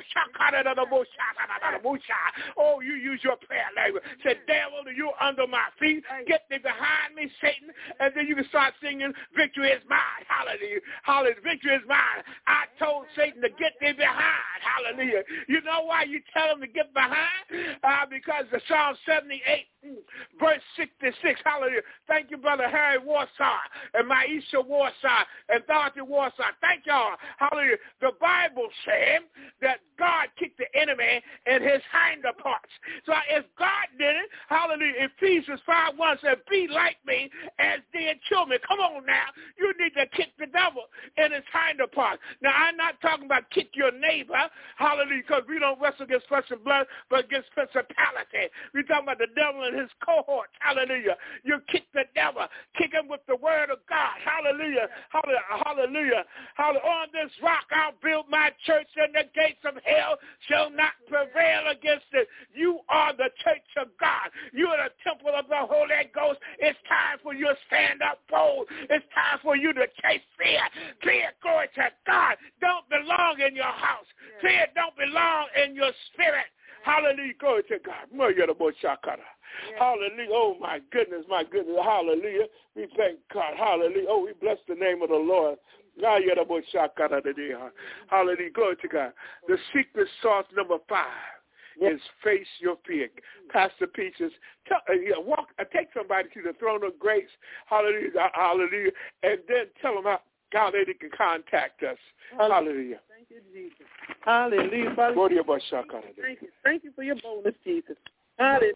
oh, you use your prayer language. Say, devil, you're under my feet. Get thee behind me, Satan. And then you can start singing, victory is mine. Hallelujah. Hallelujah. Victory is mine. I told Satan to get thee behind. Hallelujah. You know why you tell him to get behind? Uh, because the Psalm seventy-eight, verse sixty-six. Hallelujah. Thank you, Brother Harry Warsaw and Maisha Warsaw and Dorothy Warsaw. Thank y'all. Hallelujah. The Bible said that God kicked the enemy in his hinder parts. So if God did it, hallelujah, Ephesians five one said, be like me as dear children. Come on now. You need to kick the devil in his hinder parts. Now, I'm not talking about kick your neighbor, hallelujah, because we don't wrestle against flesh and blood, but against principality. We're talking about the devil and his cohorts, hallelujah. You kick the devil. Kick him with the word of God, hallelujah, hallelujah, hallelujah. hallelujah. On this rock I'll build my church, and the gates of hell shall not prevail against it. You are the church of God. You are the temple of the Holy Ghost. It's time for you to stand up bold. It's time for you to chase fear. Fear, glory to God, don't belong in your house. Fear don't belong in your spirit. Hallelujah, glory to God. Hallelujah. Oh, my goodness, my goodness. Hallelujah. We thank God. Hallelujah. Oh, we bless the name of the Lord. Hallelujah. Glory to God. The secret sauce number five is face your fear. Pastor Peaches, tell, uh, yeah, walk, uh, take somebody to the throne of grace. Hallelujah. Hallelujah. And then tell them how, how they can contact us. Hallelujah. Thank you, Jesus. Hallelujah. Father, thank you. Thank you. Thank you for your boldness, Jesus. Hallelujah.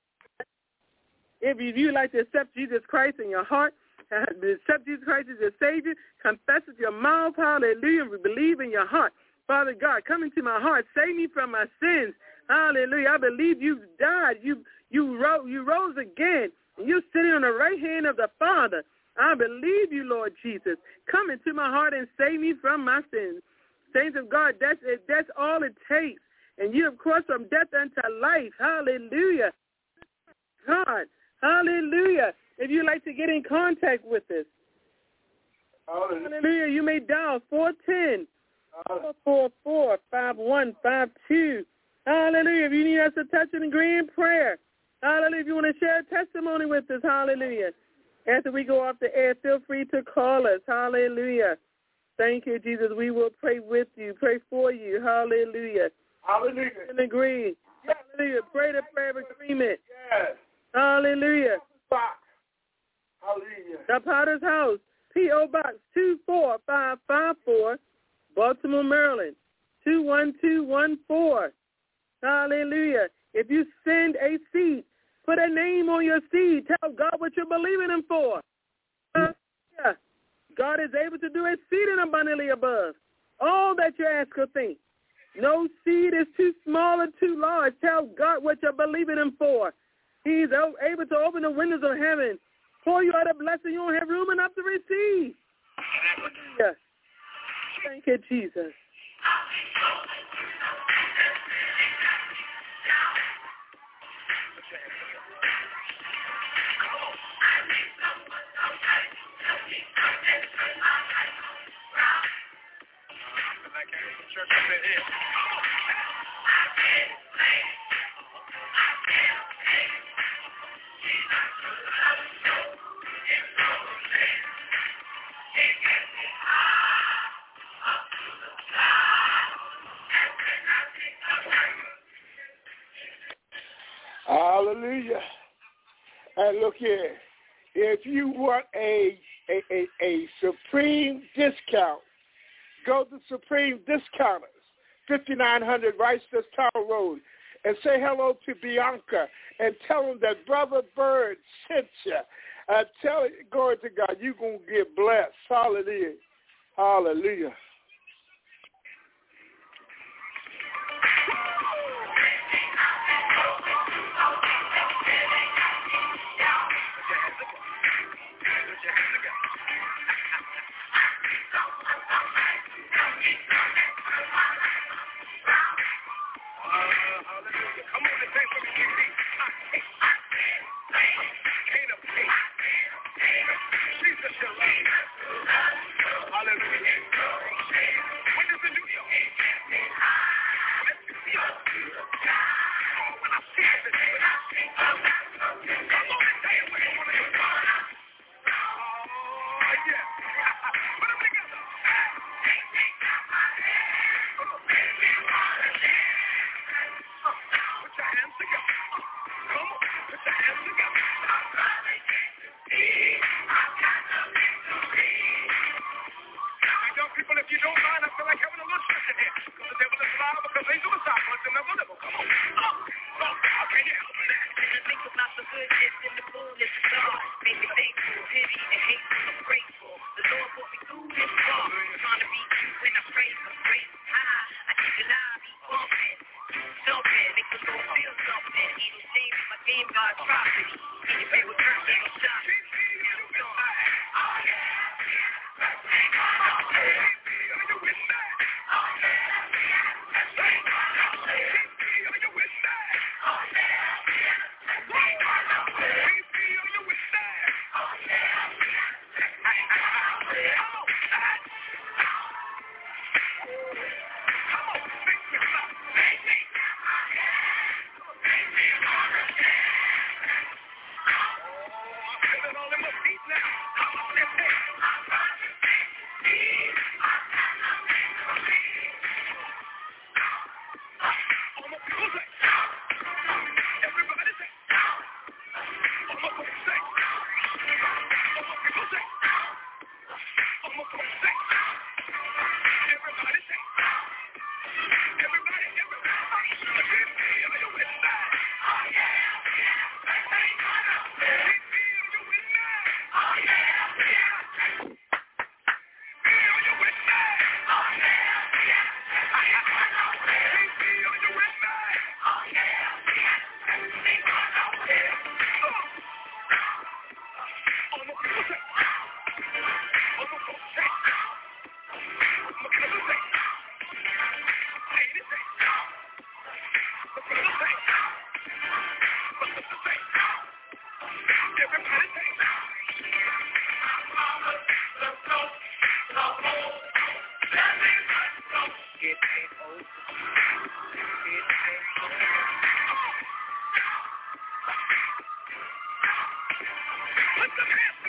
If you like to accept Jesus Christ in your heart, uh, accept Jesus Christ as your Savior, confess with your mouth, hallelujah, and believe in your heart. Father God, come into my heart, save me from my sins. Hallelujah. I believe you died. You you rose, you rose again, and you're sitting on the right hand of the Father. I believe you, Lord Jesus. Come into my heart and save me from my sins. Saints of God, that's it. That's all it takes. And you have crossed from death unto life. Hallelujah. God. Hallelujah. If you'd like to get in contact with us, hallelujah, hallelujah, you may dial four one zero, four four four, five one five two. Hallelujah. If you need us to touch and agree in prayer, hallelujah. If you want to share a testimony with us, hallelujah. After we go off the air, feel free to call us. Hallelujah. Thank you, Jesus. We will pray with you, pray for you. Hallelujah. Hallelujah. And agree. Yes. Hallelujah. Pray the prayer of agreement. Yes. Hallelujah. Hallelujah. The Potter's House, P O. Box two four five five four, Baltimore, Maryland, two one two one four. Hallelujah. If you send a seed, put a name on your seed. Tell God what you're believing him for. Hallelujah. God is able to do exceeding abundantly above all that you ask or think. No seed is too small or too large. Tell God what you're believing him for. He's able to open the windows of heaven, pour you out a blessing you don't have room enough to receive. Hallelujah. Thank you, Jesus. Hallelujah. And look here, if you want a a, a, a Supreme discount, go to Supreme Discounters, fifty-nine hundred Rice Tower Road, and say hello to Bianca and tell them that Brother Bird sent you. Uh, tell it, glory to God, you're going to get blessed. Hallelujah. Hallelujah. Put them hands